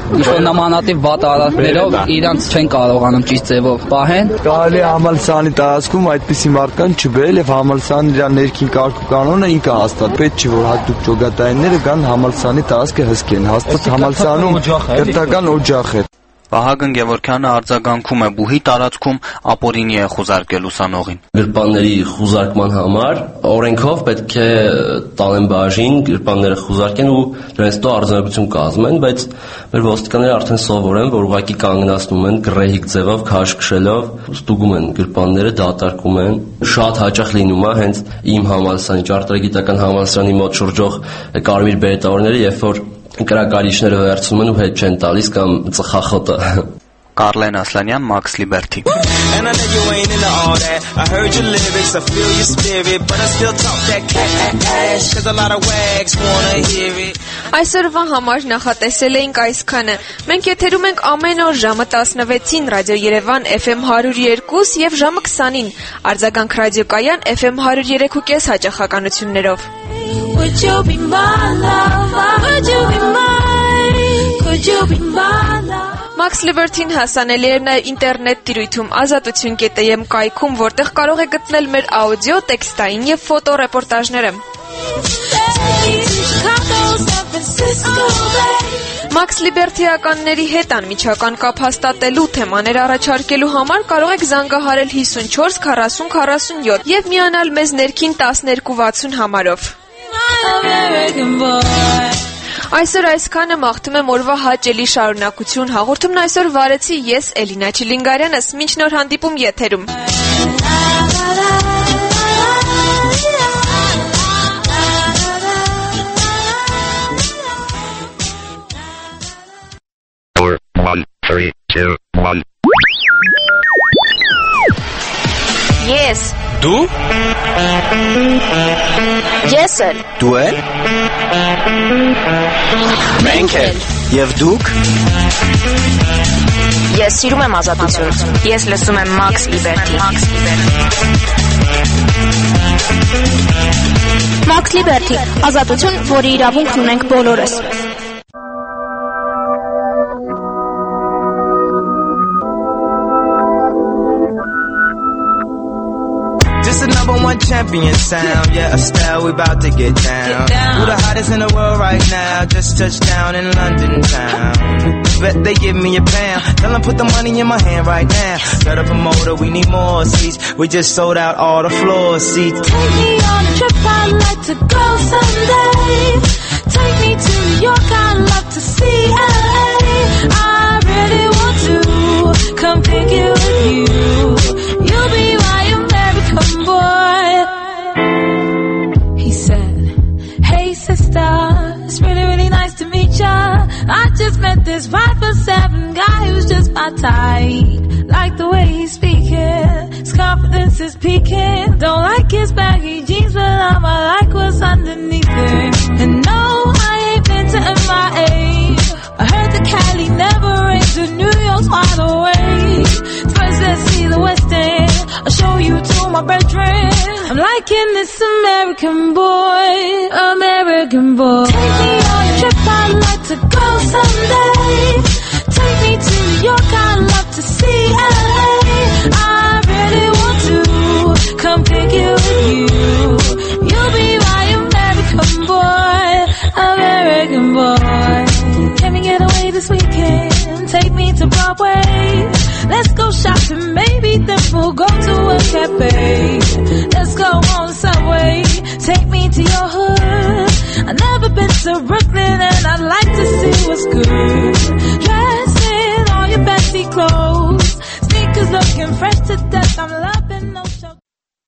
S1: ինչ-որ նմանատիպ վատ արարքներով իրանց չեն կարողանում ճիշտ ձևով պահեն։
S3: Կարելի է համալսարանի տարածքում այդպիսի մարդկանց չբերել եւ համալսարանի իր ներքին կարգ կանոնը ինքը հաստատ պետք չի որ հատուկ ճոգատայինները գան համալսարանի տարածքը հսկեն։ Հաստատ համալսարանում կրթական օջախ է։
S8: Վահագն Գևորգյանը արձագանքում է բուհի տարածքում ապօրինի է խուզարկել ուսանողին։
S21: Գրպանների խուզարկման համար օրենքով պետք է տանեն բաժին, գրպանները խուզարկեն ու դրանից հետո արձանագրություն կազմեն, բայց մեր ոստիկանները արդեն սովոր են, որ ուղղակի կանգնացնում են գրեհիկ ձևով, քաշ քշելով, ստուգում են գրպանները, դատարկում են։ Շատ հաճախ լինում է հենց իմ համալսարանի ճարտարագիտական համալսարանի մոտ շրջող կարմիր բերետավորները, երբ որ կրակարիչները վերցնում են ու հետ չեն տալիս կամ ծխախոտը։
S8: Կարլեն Ասլանյան, Max Liberty։
S6: And I know you ain't into all that. I heard your lyrics, I feel your spirit, but I still talk that cash, cause a lot of wags wanna hear it.
S7: Այսօրվա համար նախատեսել էինք այսքանը։ Մենք եթերում ենք ամեն օր ժամը 16-ին Ռադիո Երևան FM 102 եւ ժամը 20-ին Արձագանք ռադիոկայան FM 103.5 հաճախականություններով։
S2: Would you be my lover? Would you be mine? Could you be my lover?
S7: Max Liberty-ն հասանելի է նաև ինտերնետ տիրույթում azatutun.am կայքում, որտեղ կարող եք գտնել մեր աուդիո, տեքստային եւ ֆոտո ռեպորտաժները։ Max Liberty-ականների հետ անմիջական կապ հաստատելու, թեմաներ առաջարկելու համար կարող եք զանգահարել 54 40 47 եւ միանալ մեզ ներքին 1260 համարով։ Այսօր այսքանը, մաղթում եմ օրվա հաճելի շարունակություն։ Հաղորդումն այսօր վարեցի ես, Էլինա Չիլինգարյանս, մինչ նոր հանդիպում եթերում։
S19: Ես
S21: Դու
S19: Ես էլ
S21: Դու էլ Մենք էլ Եվ դուք
S19: Ես սիրում եմ ազատություն։ Ես լսում եմ Max Liberty։ Max Liberty, ազատություն, որի իրավունքն ունենք բոլորս։
S6: This is #1 champion sound, yeah, Estelle, we about to get down. Who the hottest in the world right now? Just touched down in London town. Bet they give me a pound. Tell them put the money in my hand right now. Set up a motor, we need more seats. We just sold out all the floor seats.
S2: Take me on a trip, I'd like to go someday. Take me to New York, I'd love to see LA. I really want to come pick you with you. You'll be my American boy. He said, hey sister, it's really nice to meet ya. I just met this 5'7" guy who's just my type. Like the way he's speaking, his confidence is peaking. Don't like his baggy jeans, but I like what's underneath it. And no, I ain't been to MIA. I heard the Cali never rains and New York's wide awake. First let's see the West End, I'll show you to my bedroom. I'm liking this American boy, American boy. Take me on a trip, I'd like to go someday. Take me to New York, I'd love to see LA. I really want to come pick you with you. You'll be my American boy, American boy. Can we get away this weekend? Take me to Broadway. Let's go shopping, maybe then we'll go to a cafe. Let's go on Subway, take me to your hood. I've never been to Brooklyn and I'd like to see what's good.